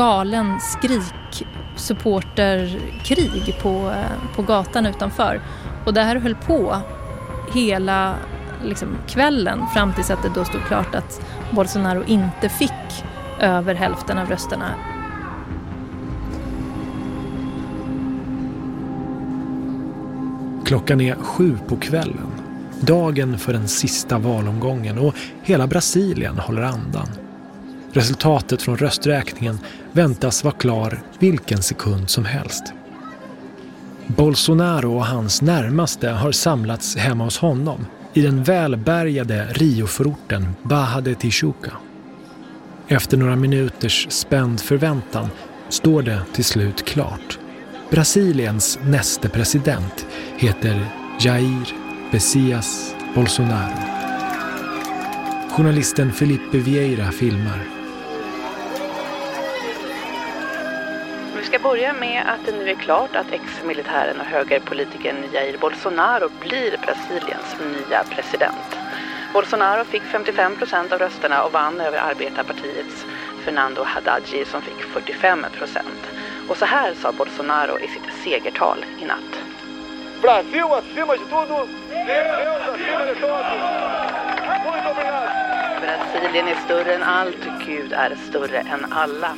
galen supporterkrig på gatan utanför. Och det här höll på hela kvällen fram tills att det då stod klart att Bolsonaro inte fick över hälften av rösterna. Klockan är 7 på kvällen, dagen för den sista valomgången, och hela Brasilien håller andan. Resultatet från rösträkningen väntas vara klar vilken sekund som helst. Bolsonaro och hans närmaste har samlats hemma hos honom i den välbärgade Rio-förorten Barra de Tijuca. Efter några minuters spänd förväntan står det till slut klart. Brasiliens nästa president heter Jair Messias Bolsonaro. Journalisten Felipe Vieira filmar. Vi ska börja med att det nu är klart att ex-militären och högerpolitikern Jair Bolsonaro blir Brasiliens nya president. Bolsonaro fick 55% av rösterna och vann över arbetarpartiets Fernando Haddad som fick 45%. Och så här sa Bolsonaro i sitt segertal i natt. Brasil acima de tudo, Deus acima de todos. Muito obrigado. Brasilien är större än allt, Gud är större än alla.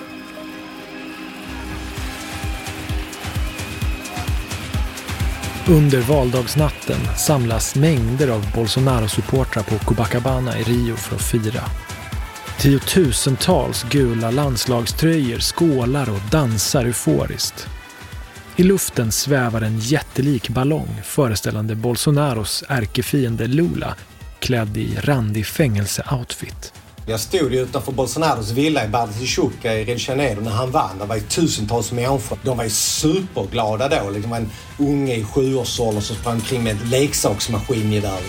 Under valdagsnatten samlas mängder av Bolsonaro-supportrar på Copacabana i Rio för att fira. Tiotusentals gula landslagströjor skålar och dansar euforiskt. I luften svävar en jättelik ballong föreställande Bolsonaros ärkefiende Lula, klädd i randig fängelseoutfit. Jag stod utanför Bolsonaros villa i Barra de Tijuca i Rio de Janeiro när han vann. Det var ju tusentals människor. De var ju superglada då. Det var en unge i 7-årsåldern som sprang kring med ett leksaksmaskingevär.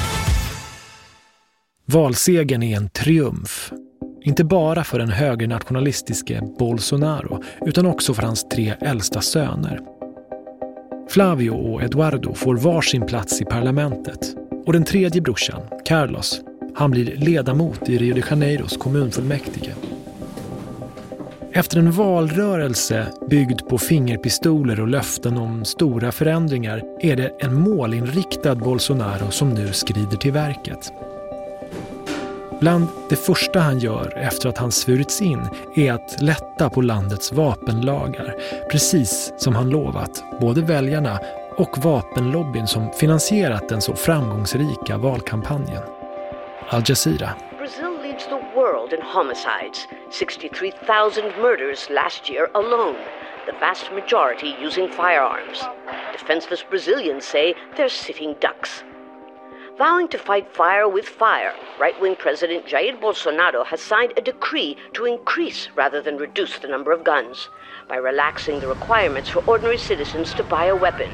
Valsegern är en triumf. Inte bara för den högernationalistiske Bolsonaro utan också för hans 3 äldsta söner. Flavio och Eduardo får varsin plats i parlamentet. Och den tredje brorsan, Carlos, han blir ledamot i Rio de Janeiros kommunfullmäktige. Efter en valrörelse byggd på fingerpistoler och löften om stora förändringar är det en målinriktad Bolsonaro som nu skrider till verket. Bland det första han gör efter att han svurits in är att lätta på landets vapenlagar, precis som han lovat både väljarna och vapenlobbyn som finansierat den så framgångsrika valkampanjen. Al Jazeera. Brazil leads the world in homicides. 63,000 murders last year alone. The vast majority using firearms. Defenseless Brazilians say they're sitting ducks. Vowing to fight fire with fire, right-wing President Jair Bolsonaro has signed a decree to increase rather than reduce the number of guns by relaxing the requirements for ordinary citizens to buy a weapon.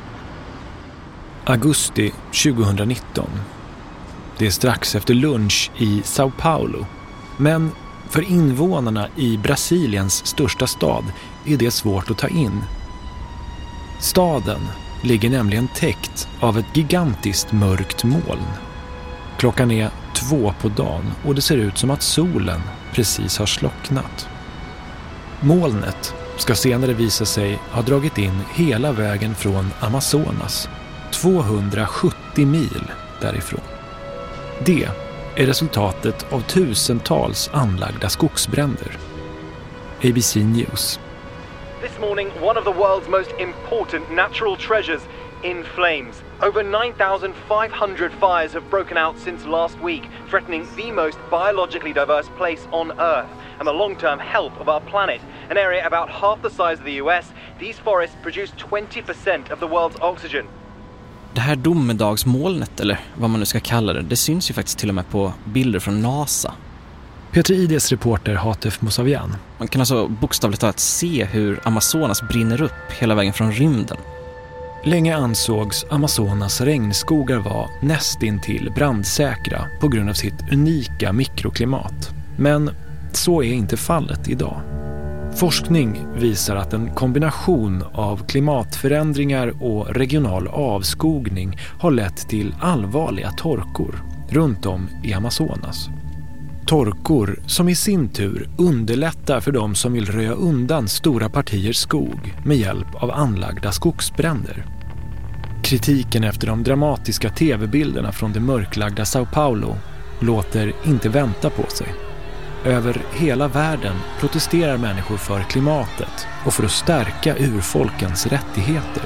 Augusti 2019. Det är strax efter lunch i Sao Paulo. Men för invånarna i Brasiliens största stad är det svårt att ta in. Staden ligger nämligen täckt av ett gigantiskt mörkt moln. Klockan är 2 på dagen och det ser ut som att solen precis har slocknat. Molnet ska senare visa sig ha dragit in hela vägen från Amazonas, 270 mil därifrån. Det är resultatet av tusentals anlagda skogsbränder. ABC News. This morning, one of the world's most important natural treasures in flames. Over 9,500 fires have broken out since last week, threatening the most biologically diverse place on Earth and the long-term health of our planet. An area about half the size of the US, these forests produce 20% of the world's oxygen. Det här domedagsmolnet, eller vad man nu ska kalla det, det syns ju faktiskt till och med på bilder från NASA. Peter Ides reporter Hatef Mosavian. Man kan alltså bokstavligt talat se hur Amazonas brinner upp hela vägen från rymden. Länge ansågs Amazonas regnskogar vara nästintill brandsäkra på grund av sitt unika mikroklimat. Men så är inte fallet idag. Forskning visar att en kombination av klimatförändringar och regional avskogning har lett till allvarliga torkor runt om i Amazonas. Torkor som i sin tur underlättar för de som vill röja undan stora partier skog med hjälp av anlagda skogsbränder. Kritiken efter de dramatiska tv-bilderna från det mörklagda Sao Paulo låter inte vänta på sig. Över hela världen protesterar människor för klimatet och för att stärka urfolkens rättigheter.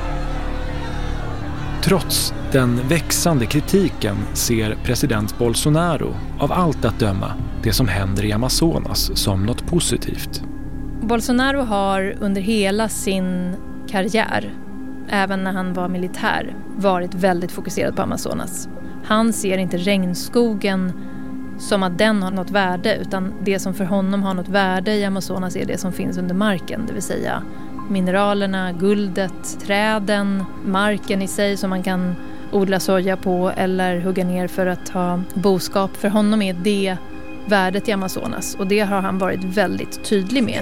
Trots den växande kritiken ser president Bolsonaro av allt att döma det som händer i Amazonas som något positivt. Bolsonaro har under hela sin karriär, även när han var militär, varit väldigt fokuserad på Amazonas. Han ser inte regnskogen som att den har något värde, utan det som för honom har något värde i Amazonas är det som finns under marken, det vill säga mineralerna, guldet, träden, marken i sig som man kan odla soja på eller hugga ner för att ha boskap. För honom är det värdet i Amazonas, och det har han varit väldigt tydlig med.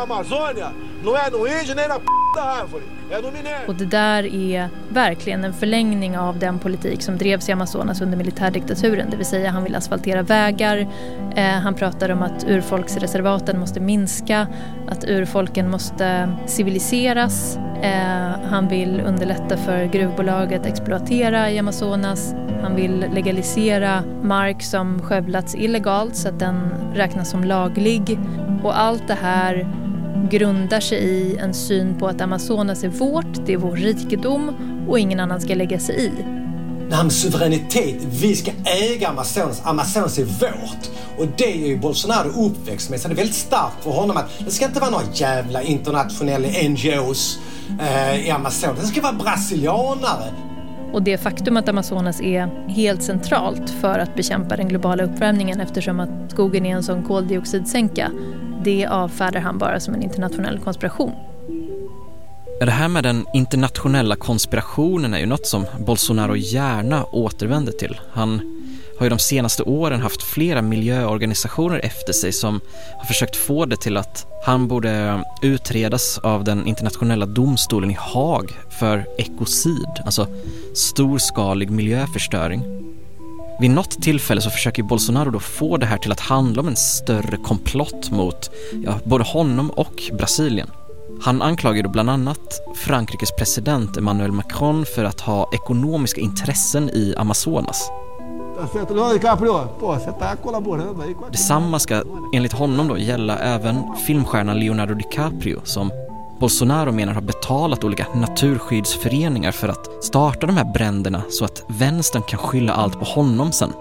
Och det där är verkligen en förlängning av den politik som drevs i Amazonas under militärdiktaturen, det vill säga han vill asfaltera vägar, han pratar om att urfolksreservaten måste minska, att urfolken måste civiliseras, han vill underlätta för gruvbolag att exploatera i Amazonas, han vill legalisera mark som skövlats illegalt så att den räknas som laglig, och allt det här grundar sig i en syn på att Amazonas är vårt, det är vår rikedom och ingen annan ska lägga sig i. Namnsuveränitet, vi ska äga Amazonas, Amazonas är vårt. Och det är ju Bolsonaro uppväxt med, så det är väldigt starkt för honom att det ska inte vara några jävla internationella NGOs i Amazonas, det ska vara brasilianare. Och det faktum att Amazonas är helt centralt för att bekämpa den globala uppvärmningen eftersom att skogen är en sån koldioxidsänka, det avfärdar han bara som en internationell konspiration. Det här med den internationella konspirationen är ju något som Bolsonaro gärna återvänder till. Han har ju de senaste åren haft flera miljöorganisationer efter sig som har försökt få det till att han borde utredas av den internationella domstolen i Haag för ekocid, alltså storskalig miljöförstöring. Vid något tillfälle så försöker Bolsonaro då få det här till att handla om en större komplott mot både honom och Brasilien. Han anklagar då bland annat Frankrikes president Emmanuel Macron för att ha ekonomiska intressen i Amazonas. Detsamma ska enligt honom då gälla även filmstjärnan Leonardo DiCaprio, som Bolsonaro menar har betalat olika naturskyddsföreningar för att starta de här bränderna så att vänstern kan skylla allt på honom sen.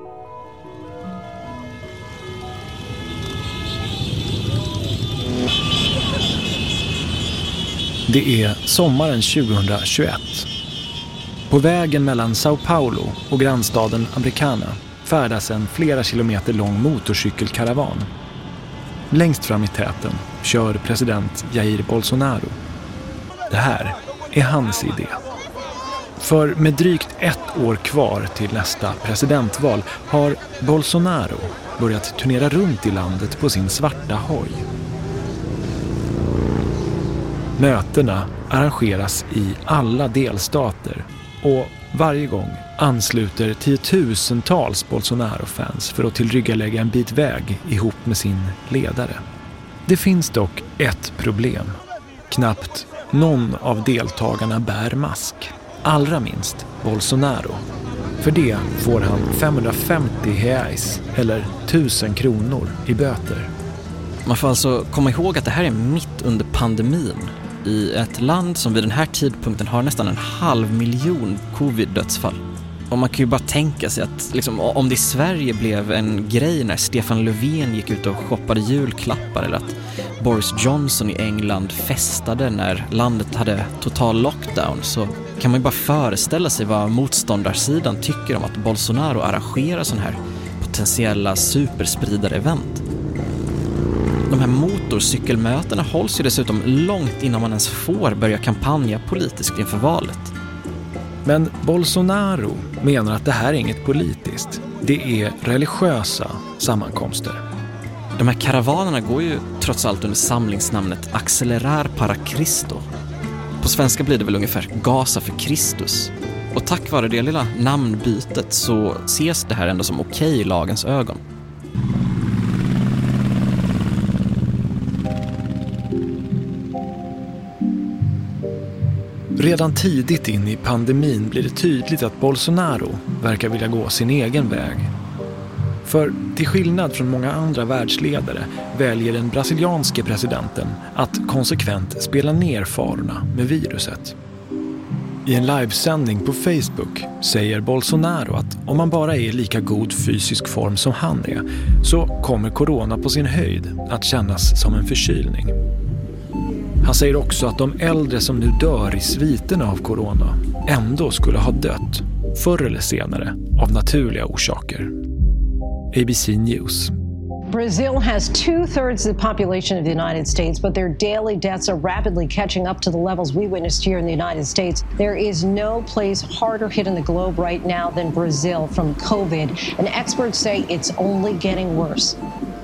Det är sommaren 2021. På vägen mellan Sao Paulo och grannstaden Americana färdas en flera kilometer lång motorcykelkaravan. Längst fram i täten kör president Jair Bolsonaro. Det här är hans idé. För med drygt 1 år kvar till nästa presidentval har Bolsonaro börjat turnera runt i landet på sin svarta hoj. Mötena arrangeras i alla delstater och varje gång ansluter tiotusentals Bolsonaro-fans för att tillryggalägga en bit väg ihop med sin ledare. Det finns dock ett problem. Knappt någon av deltagarna bär mask. Allra minst Bolsonaro. För det får han 550 reais eller 1000 kronor i böter. Man får alltså komma ihåg att det här är mitt under pandemin. I ett land som vid den här tidpunkten har nästan 500 000 covid-dödsfall. Och man kan ju bara tänka sig att liksom, om det i Sverige blev en grej när Stefan Löfven gick ut och shoppade julklappar, eller att Boris Johnson i England festade när landet hade total lockdown, så kan man ju bara föreställa sig vad motståndarsidan tycker om att Bolsonaro arrangerar sån här potentiella superspridare-event. De här motorcykelmötena hålls ju dessutom långt innan man ens får börja kampanja politiskt inför valet. Men Bolsonaro menar att det här är inget politiskt. Det är religiösa sammankomster. De här karavanerna går ju trots allt under samlingsnamnet Accelerar para Cristo. På svenska blir det väl ungefär Gasa för Kristus. Och tack vare det lilla namnbytet så ses det här ändå som okej i lagens ögon. Redan tidigt in i pandemin blir det tydligt att Bolsonaro verkar vilja gå sin egen väg. För till skillnad från många andra världsledare väljer den brasilianske presidenten att konsekvent spela ner farorna med viruset. I en livesändning på Facebook säger Bolsonaro att om man bara är i lika god fysisk form som han är så kommer corona på sin höjd att kännas som en förkylning. Han säger också att de äldre som nu dör i sviterna av corona ändå skulle ha dött förr eller senare av naturliga orsaker. ABC News. Brazil has 2/3 of the population of the United States, but their daily deaths are rapidly catching up to the levels we witnessed here in the United States. There is no place harder hit in the globe right now than Brazil from COVID, and experts say it's only getting worse.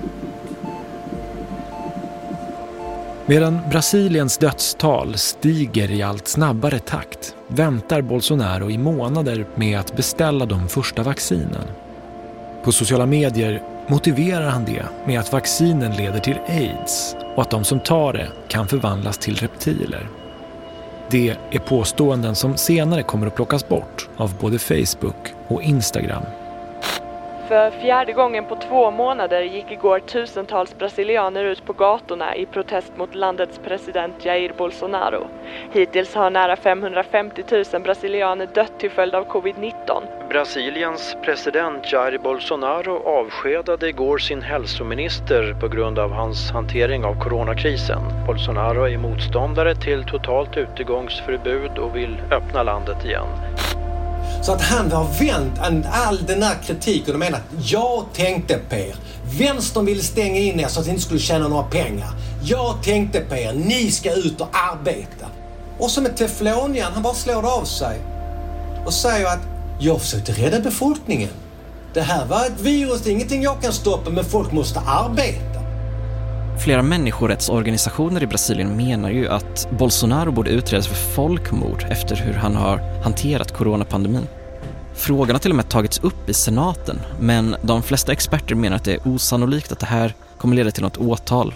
Medan Brasiliens dödstal stiger i allt snabbare takt väntar Bolsonaro i månader med att beställa de första vaccinen. På sociala medier motiverar han det med att vaccinen leder till AIDS och att de som tar det kan förvandlas till reptiler. Det är påståenden som senare kommer att plockas bort av både Facebook och Instagram. För fjärde gången på 2 månader gick igår tusentals brasilianer ut på gatorna i protest mot landets president Jair Bolsonaro. Hittills har nära 550 000 brasilianer dött till följd av covid-19. Brasiliens president Jair Bolsonaro avskedade igår sin hälsominister på grund av hans hantering av coronakrisen. Bolsonaro är motståndare till totalt utegångsförbud och vill öppna landet igen. Så att han har vänt all den här kritiken och menar att jag tänkte på er. Vänstern ville stänga in er så att ni inte skulle tjäna några pengar. Jag tänkte på er, ni ska ut och arbeta. Och som ett teflonian, han bara slår av sig och säger att jag försökte rädda befolkningen. Det här var ett virus, det är ingenting jag kan stoppa, men folk måste arbeta. Flera människorättsorganisationer i Brasilien menar ju att Bolsonaro borde utredas för folkmord efter hur han har hanterat coronapandemin. Frågan har till och med tagits upp i senaten, men de flesta experter menar att det är osannolikt att det här kommer leda till något åtal.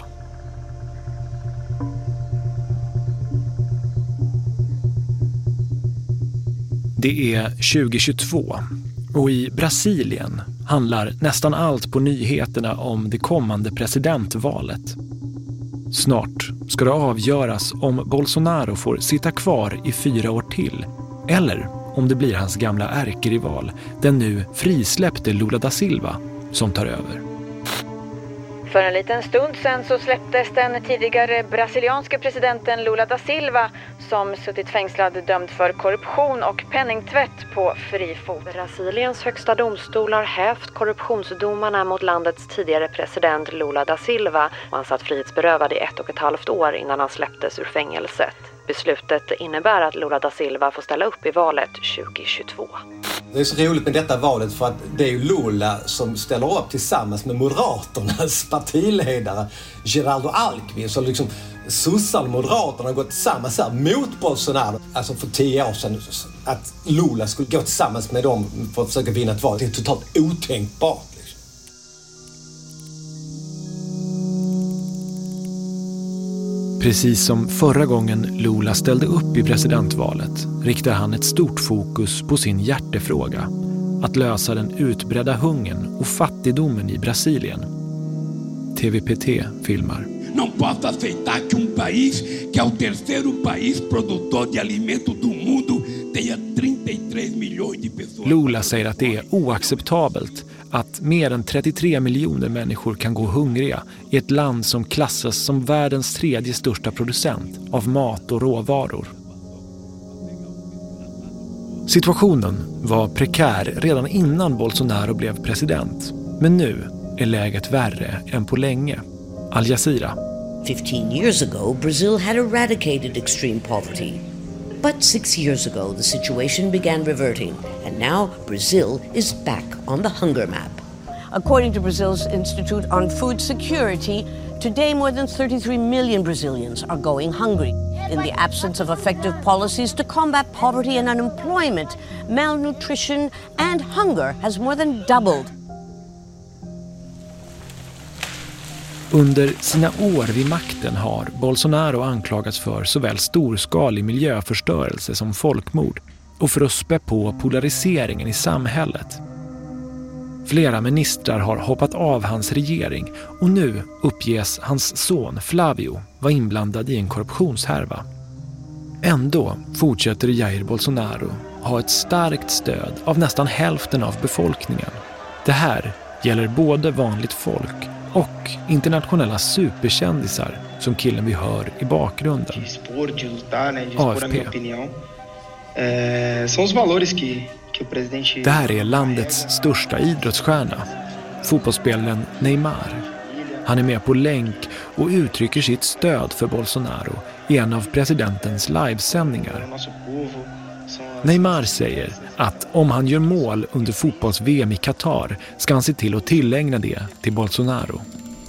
Det är 2022 och i Brasilien handlar nästan allt på nyheterna om det kommande presidentvalet. Snart ska det avgöras om Bolsonaro får sitta kvar i 4 år till eller om det blir hans gamla ärkerival, den nu frisläppte Lula da Silva, som tar över. För en liten stund sedan så släpptes den tidigare brasilianske presidenten Lula da Silva som suttit fängslad dömd för korruption och penningtvätt på fri fot. Brasiliens högsta domstol har hävt korruptionsdomarna mot landets tidigare president Lula da Silva och han satt frihetsberövad i 1,5 år innan han släpptes ur fängelset. Beslutet innebär att Lula da Silva får ställa upp i valet 2022. Det är så roligt med detta valet för att det är ju Lula som ställer upp tillsammans med Moderaternas partiledare Geraldo Alckmin. Så liksom sossarna och Moderaterna har gått tillsammans här mot Bolsonaro. Alltså för 10 år sedan att Lula skulle gå tillsammans med dem för att försöka vinna ett val. Det är totalt otänkbart. Precis som förra gången Lula ställde upp i presidentvalet riktar han ett stort fokus på sin hjärtefråga, att lösa den utbredda hungern och fattigdomen i Brasilien. TVPT filmar. Não posso aceitar que país, que é o terceiro país produtor de alimento do mundo, tenha 33 miljoner de pessoas. Lula säger att det är oacceptabelt att mer än 33 miljoner människor kan gå hungriga i ett land som klassas som världens 3:e största producent av mat och råvaror. Situationen var prekär redan innan Bolsonaro blev president, men nu är läget värre än på länge. Al Jazeera. 15 years ago, Brazil had eradicated extreme poverty. But 6 years ago, the situation began reverting, and now Brazil is back on the hunger map. According to Brazil's Institute on Food Security, today more than 33 million Brazilians are going hungry. In the absence of effective policies to combat poverty and unemployment, malnutrition and hunger has more than doubled. Under sina år vid makten har Bolsonaro anklagats för såväl storskalig miljöförstörelse som folkmord och för att spä på polariseringen i samhället. Flera ministrar har hoppat av hans regering och nu uppges hans son Flavio var inblandad i en korruptionshärva. Ändå fortsätter Jair Bolsonaro ha ett starkt stöd av nästan hälften av befolkningen. Det här gäller både vanligt folk och internationella superkändisar som killen vi hör i bakgrunden. AFP. Det här är landets största idrottsstjärna, fotbollsspelaren Neymar. Han är med på länk och uttrycker sitt stöd för Bolsonaro i en av presidentens livesändningar. Neymar säger att om han gör mål under fotbolls-VM i Qatar ska han se till att tillägna det till Bolsonaro.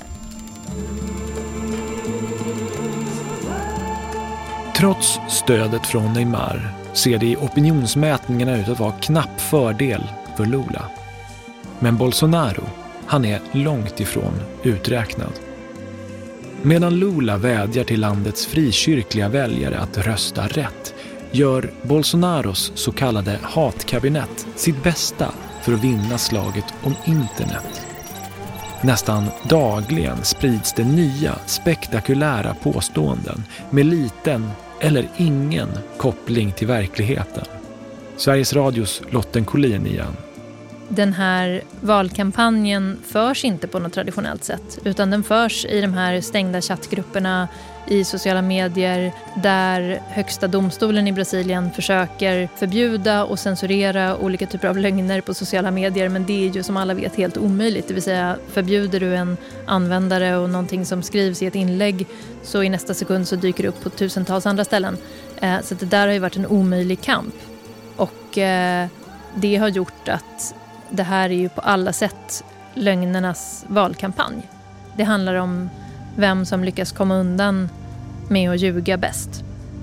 Trots stödet från Neymar ser det i opinionsmätningarna ut att vara knapp fördel för Lula. Men Bolsonaro, han är långt ifrån uträknad. Medan Lula vädjar till landets frikyrkliga väljare att rösta rätt gör Bolsonaros så kallade hatkabinett sitt bästa för att vinna slaget om internet. Nästan dagligen sprids det nya spektakulära påståenden med liten eller ingen koppling till verkligheten. Sveriges Radios Lotten Collin igen. Den här valkampanjen förs inte på något traditionellt sätt, utan den förs i de här stängda chattgrupperna i sociala medier där högsta domstolen i Brasilien försöker förbjuda och censurera olika typer av lögner på sociala medier, men det är ju som alla vet helt omöjligt. Det vill säga, förbjuder du en användare och någonting som skrivs i ett inlägg så i nästa sekund så dyker det upp på tusentals andra ställen. Så det där har ju varit en omöjlig kamp, och det har gjort att det här är ju på alla sätt lögnernas valkampanj. Det handlar om vem som lyckas komma undan med att ljuga bäst.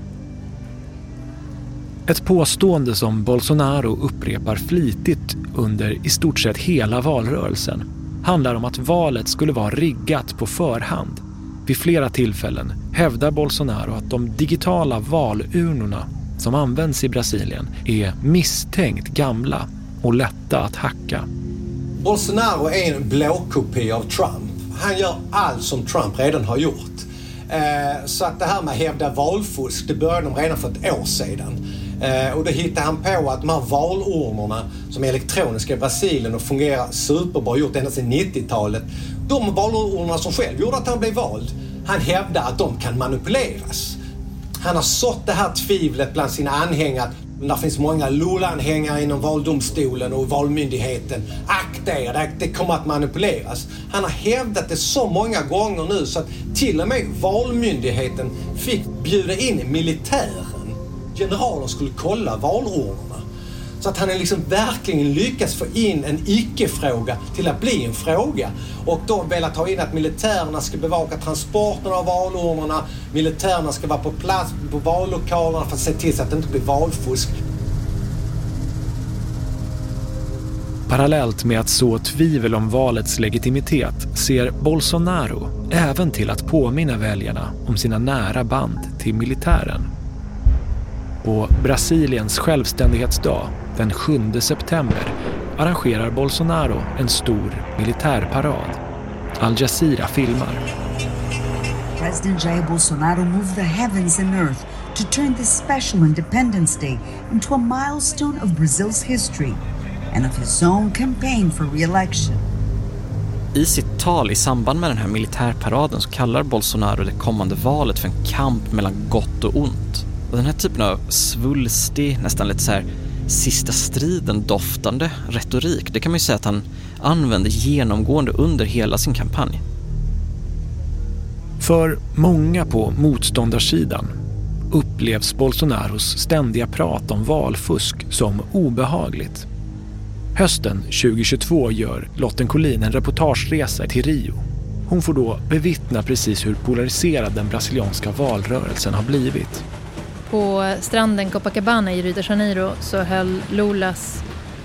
Ett påstående som Bolsonaro upprepar flitigt under i stort sett hela valrörelsen handlar om att valet skulle vara riggat på förhand. Vid flera tillfällen hävdar Bolsonaro att de digitala valurnorna som används i Brasilien är misstänkt gamla och lätta att hacka. Bolsonaro är en blåkopia av Trump. Han gör allt som Trump redan har gjort. Så att det här med att hävda valfusk, det började de redan för ett år sedan. Och då hittade han på att de här valurnorna som är elektroniska i Brasilien och fungerar superbra, gjort ända sedan 90-talet. De valurnorna som själv gjorde att han blev vald, han hävdar att de kan manipuleras. Han har sått det här tvivlet bland sina anhängare. Där finns många Lula-anhängare inom valdomstolen och valmyndigheten. Akta er, det kommer att manipuleras. Han har hävdat det så många gånger nu så att till och med valmyndigheten fick bjuda in militären. Generalen skulle kolla valurnorna. Så att han är liksom verkligen lyckats få in en icke-fråga till att bli en fråga. Och då velat ha in att militärerna ska bevaka transporten av valurnorna. Militärerna ska vara på plats på vallokalerna för att se till så att det inte blir valfusk. Parallellt med att så tvivel om valets legitimitet ser Bolsonaro även till att påminna väljarna om sina nära band till militären. På Brasiliens självständighetsdag den 7 september arrangerar Bolsonaro en stor militärparad. Al Jazeera filmar. President Jair Bolsonaro moved the heavens and earth to turn this special Independence Day into a milestone of Brazil's history and of his own campaign for re-election. I sitt tal i samband med den här militärparaden så kallar Bolsonaro det kommande valet för en kamp mellan gott och ont. Och den här typen av svulstig, nästan lite så här sista striden doftande retorik, det kan man ju säga att han använder genomgående under hela sin kampanj. För många på motståndarsidan upplevs Bolsonaros ständiga prat om valfusk som obehagligt. Hösten 2022 gör Lotten Collin en reportageresa till Rio. Hon får då bevittna precis hur polariserad den brasilianska valrörelsen har blivit. På stranden Copacabana i Rio de Janeiro så höll Lulas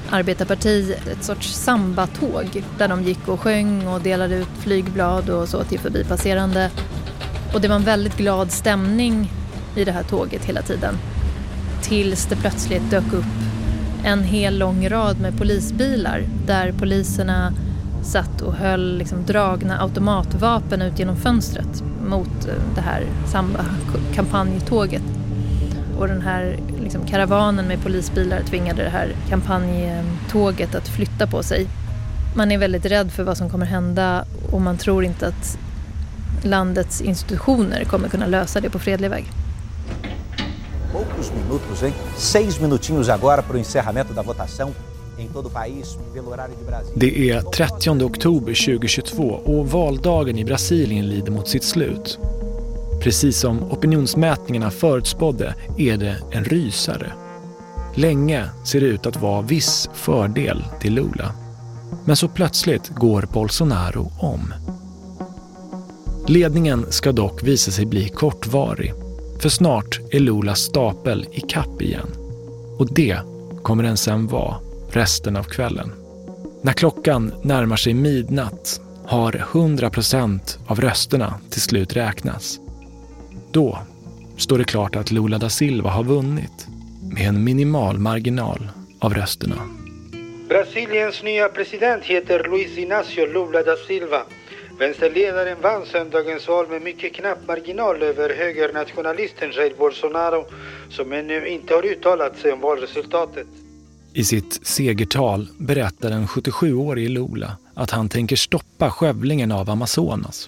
arbetarparti ett sorts sambatåg där de gick och sjöng och delade ut flygblad och så till förbipasserande. Och det var en väldigt glad stämning i det här tåget hela tiden. Tills det plötsligt dök upp en hel lång rad med polisbilar där poliserna satt och höll liksom dragna automatvapen ut genom fönstret mot det här Samba-kampanjtåget. Och den här liksom karavanen med polisbilar tvingade det här kampanjtåget att flytta på sig. Man är väldigt rädd för vad som kommer hända och man tror inte att landets institutioner kommer kunna lösa det på fredlig väg. Poucos minutos, hein? 6 minutinhos agora para o encerramento da votação em todo o país pelo horário de Brasília. Det är 30 oktober 2022 och valdagen i Brasilien lider mot sitt slut. Precis som opinionsmätningarna förutspådde är det en rysare. Länge ser det ut att vara viss fördel till Lula. Men så plötsligt går Bolsonaro om. Ledningen ska dock visa sig bli kortvarig. För snart är Lulas stapel i kapp igen. Och det kommer den sen vara resten av kvällen. När klockan närmar sig midnatt har 100% av rösterna till slut räknats. Då står det klart att Lula da Silva har vunnit med en minimal marginal av rösterna. Brasiliens nya president heter Luiz Inácio Lula da Silva. Vänsterledaren vann söndagens val med mycket knapp marginal över högernationalisten Jair Bolsonaro som ännu inte har uttalat sig om valresultatet. I sitt segertal berättar den 77-årige Lula att han tänker stoppa skövlingen av Amazonas.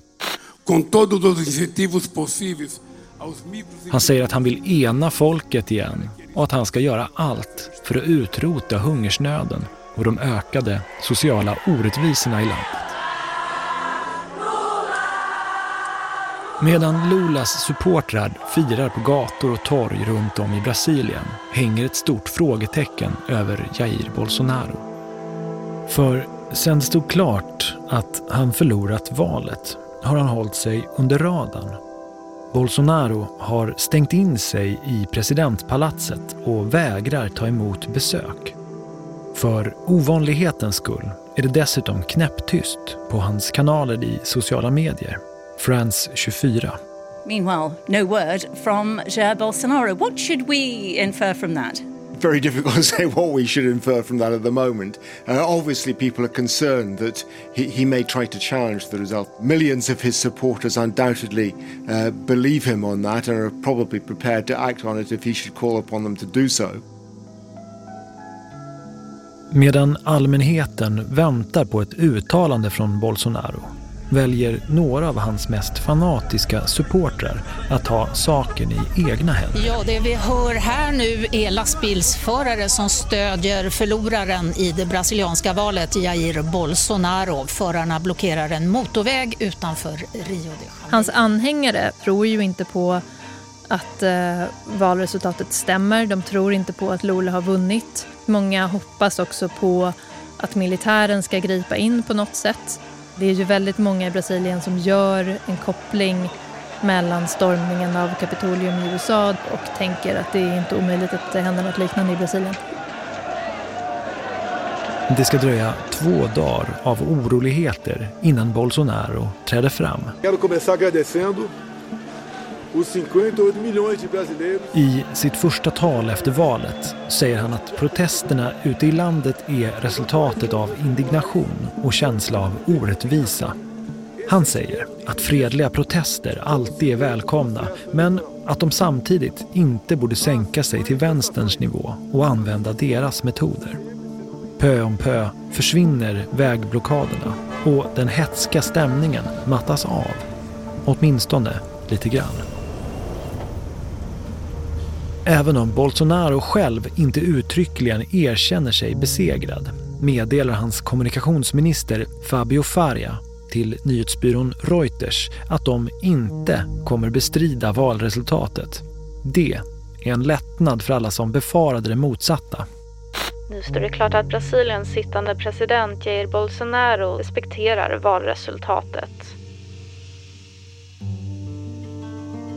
Han säger att han vill ena folket igen och att han ska göra allt för att utrota hungersnöden och de ökade sociala orättvisorna i landet. Medan Lulas supportrar firar på gator och torg runt om i Brasilien hänger ett stort frågetecken över Jair Bolsonaro. För sen det stod klart att han förlorat valet har han hållit sig under radarn. Bolsonaro har stängt in sig i presidentpalatset och vägrar ta emot besök. För ovanlighetens skull är det dessutom knäpptyst på hans kanaler i sociala medier. France 24. Meanwhile, no word from Jair Bolsonaro. What should we infer from that? Very difficult to say what we should infer from that at the moment. Obviously, people are concerned that he may try to challenge the result. Millions of his supporters undoubtedly believe him on that and are probably prepared to act on it if he should call upon them to do so. Medan allmänheten väntar på ett uttalande från Bolsonaro väljer några av hans mest fanatiska supportrar att ta saken i egna händer. Ja, det vi hör här nu är lastbilsförare som stödjer förloraren i det brasilianska valet, Jair Bolsonaro. Förarna blockerar en motorväg utanför Rio de Janeiro. Hans anhängare tror ju inte på att valresultatet stämmer. De tror inte på att Lula har vunnit. Många hoppas också på att militären ska gripa in på något sätt. Det är ju väldigt många i Brasilien som gör en koppling mellan stormningen av Kapitolium i USA och tänker att det är inte omöjligt att det händer något liknande i Brasilien. Det ska dröja 2 dagar av oroligheter innan Bolsonaro träder fram. I sitt första tal efter valet säger han att protesterna ute i landet är resultatet av indignation och känsla av orättvisa. Han säger att fredliga protester alltid är välkomna, men att de samtidigt inte borde sänka sig till vänsterns nivå och använda deras metoder. Pö om pö försvinner vägblockaderna och den hetska stämningen mattas av, åtminstone lite grann. Även om Bolsonaro själv inte uttryckligen erkänner sig besegrad meddelar hans kommunikationsminister Fabio Faria till nyhetsbyrån Reuters att de inte kommer bestrida valresultatet. Det är en lättnad för alla som befarade det motsatta. Nu står det klart att Brasiliens sittande president Jair Bolsonaro respekterar valresultatet.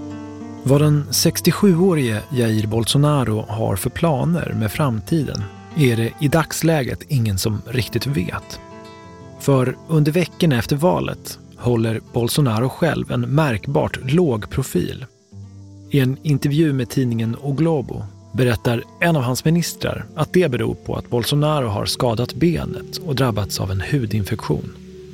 Vad den 67-årige Jair Bolsonaro har för planer med framtiden är det i dagsläget ingen som riktigt vet. För under veckorna efter valet håller Bolsonaro själv en märkbart låg profil. I en intervju med tidningen O Globo berättar en av hans ministrar att det beror på att Bolsonaro har skadat benet och drabbats av en hudinfektion.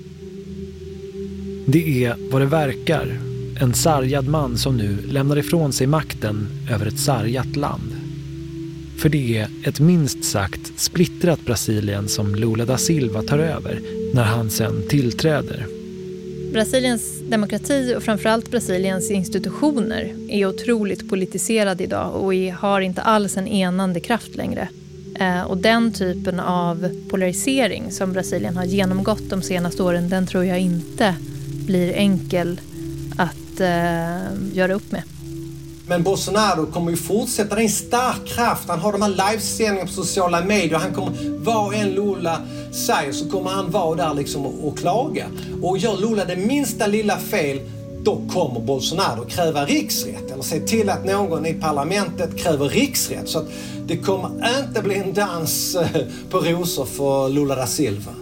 Det är vad det verkar en sargad man som nu lämnar ifrån sig makten över ett sargat land. För det är ett minst sagt splittrat Brasilien som Lula da Silva tar över när han sen tillträder. Brasiliens demokrati och framförallt Brasiliens institutioner är otroligt politiserade idag och har inte alls en enande kraft längre. Och den typen av polarisering som Brasilien har genomgått de senaste åren, den tror jag inte blir enkel att göra upp med. Men Bolsonaro kommer ju fortsätta, det är en stark kraft. Han har de här livesändningarna på sociala medier. Han kommer, vad en Lula säger så kommer han vara där liksom och klaga. Och gör Lula det minsta lilla fel, då kommer Bolsonaro kräva riksrätt. Eller se till att någon i parlamentet kräver riksrätt. Så att det kommer inte bli en dans på rosor för Lula da Silva.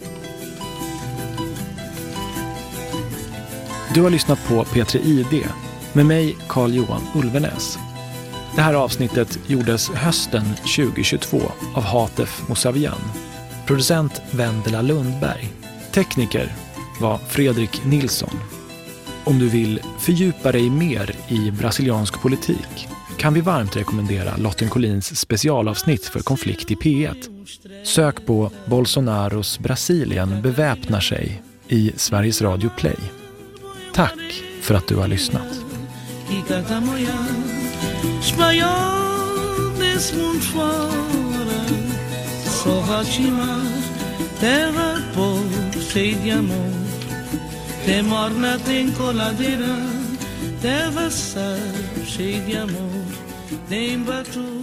Du har lyssnat på P3 ID med mig, Carl-Johan Ulvenäs. Det här avsnittet gjordes hösten 2022 av Hatef Mousavian. Producent Vendela Lundberg. Tekniker var Fredrik Nilsson. Om du vill fördjupa dig mer i brasiliansk politik kan vi varmt rekommendera Lotten Collins specialavsnitt för konflikt i P1. Sök på Bolsonaros Brasilien beväpnar sig i Sveriges Radio Play. Tack för att du har lyssnat.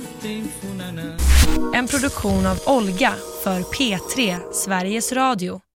En produktion av Olga för P3 Sveriges Radio.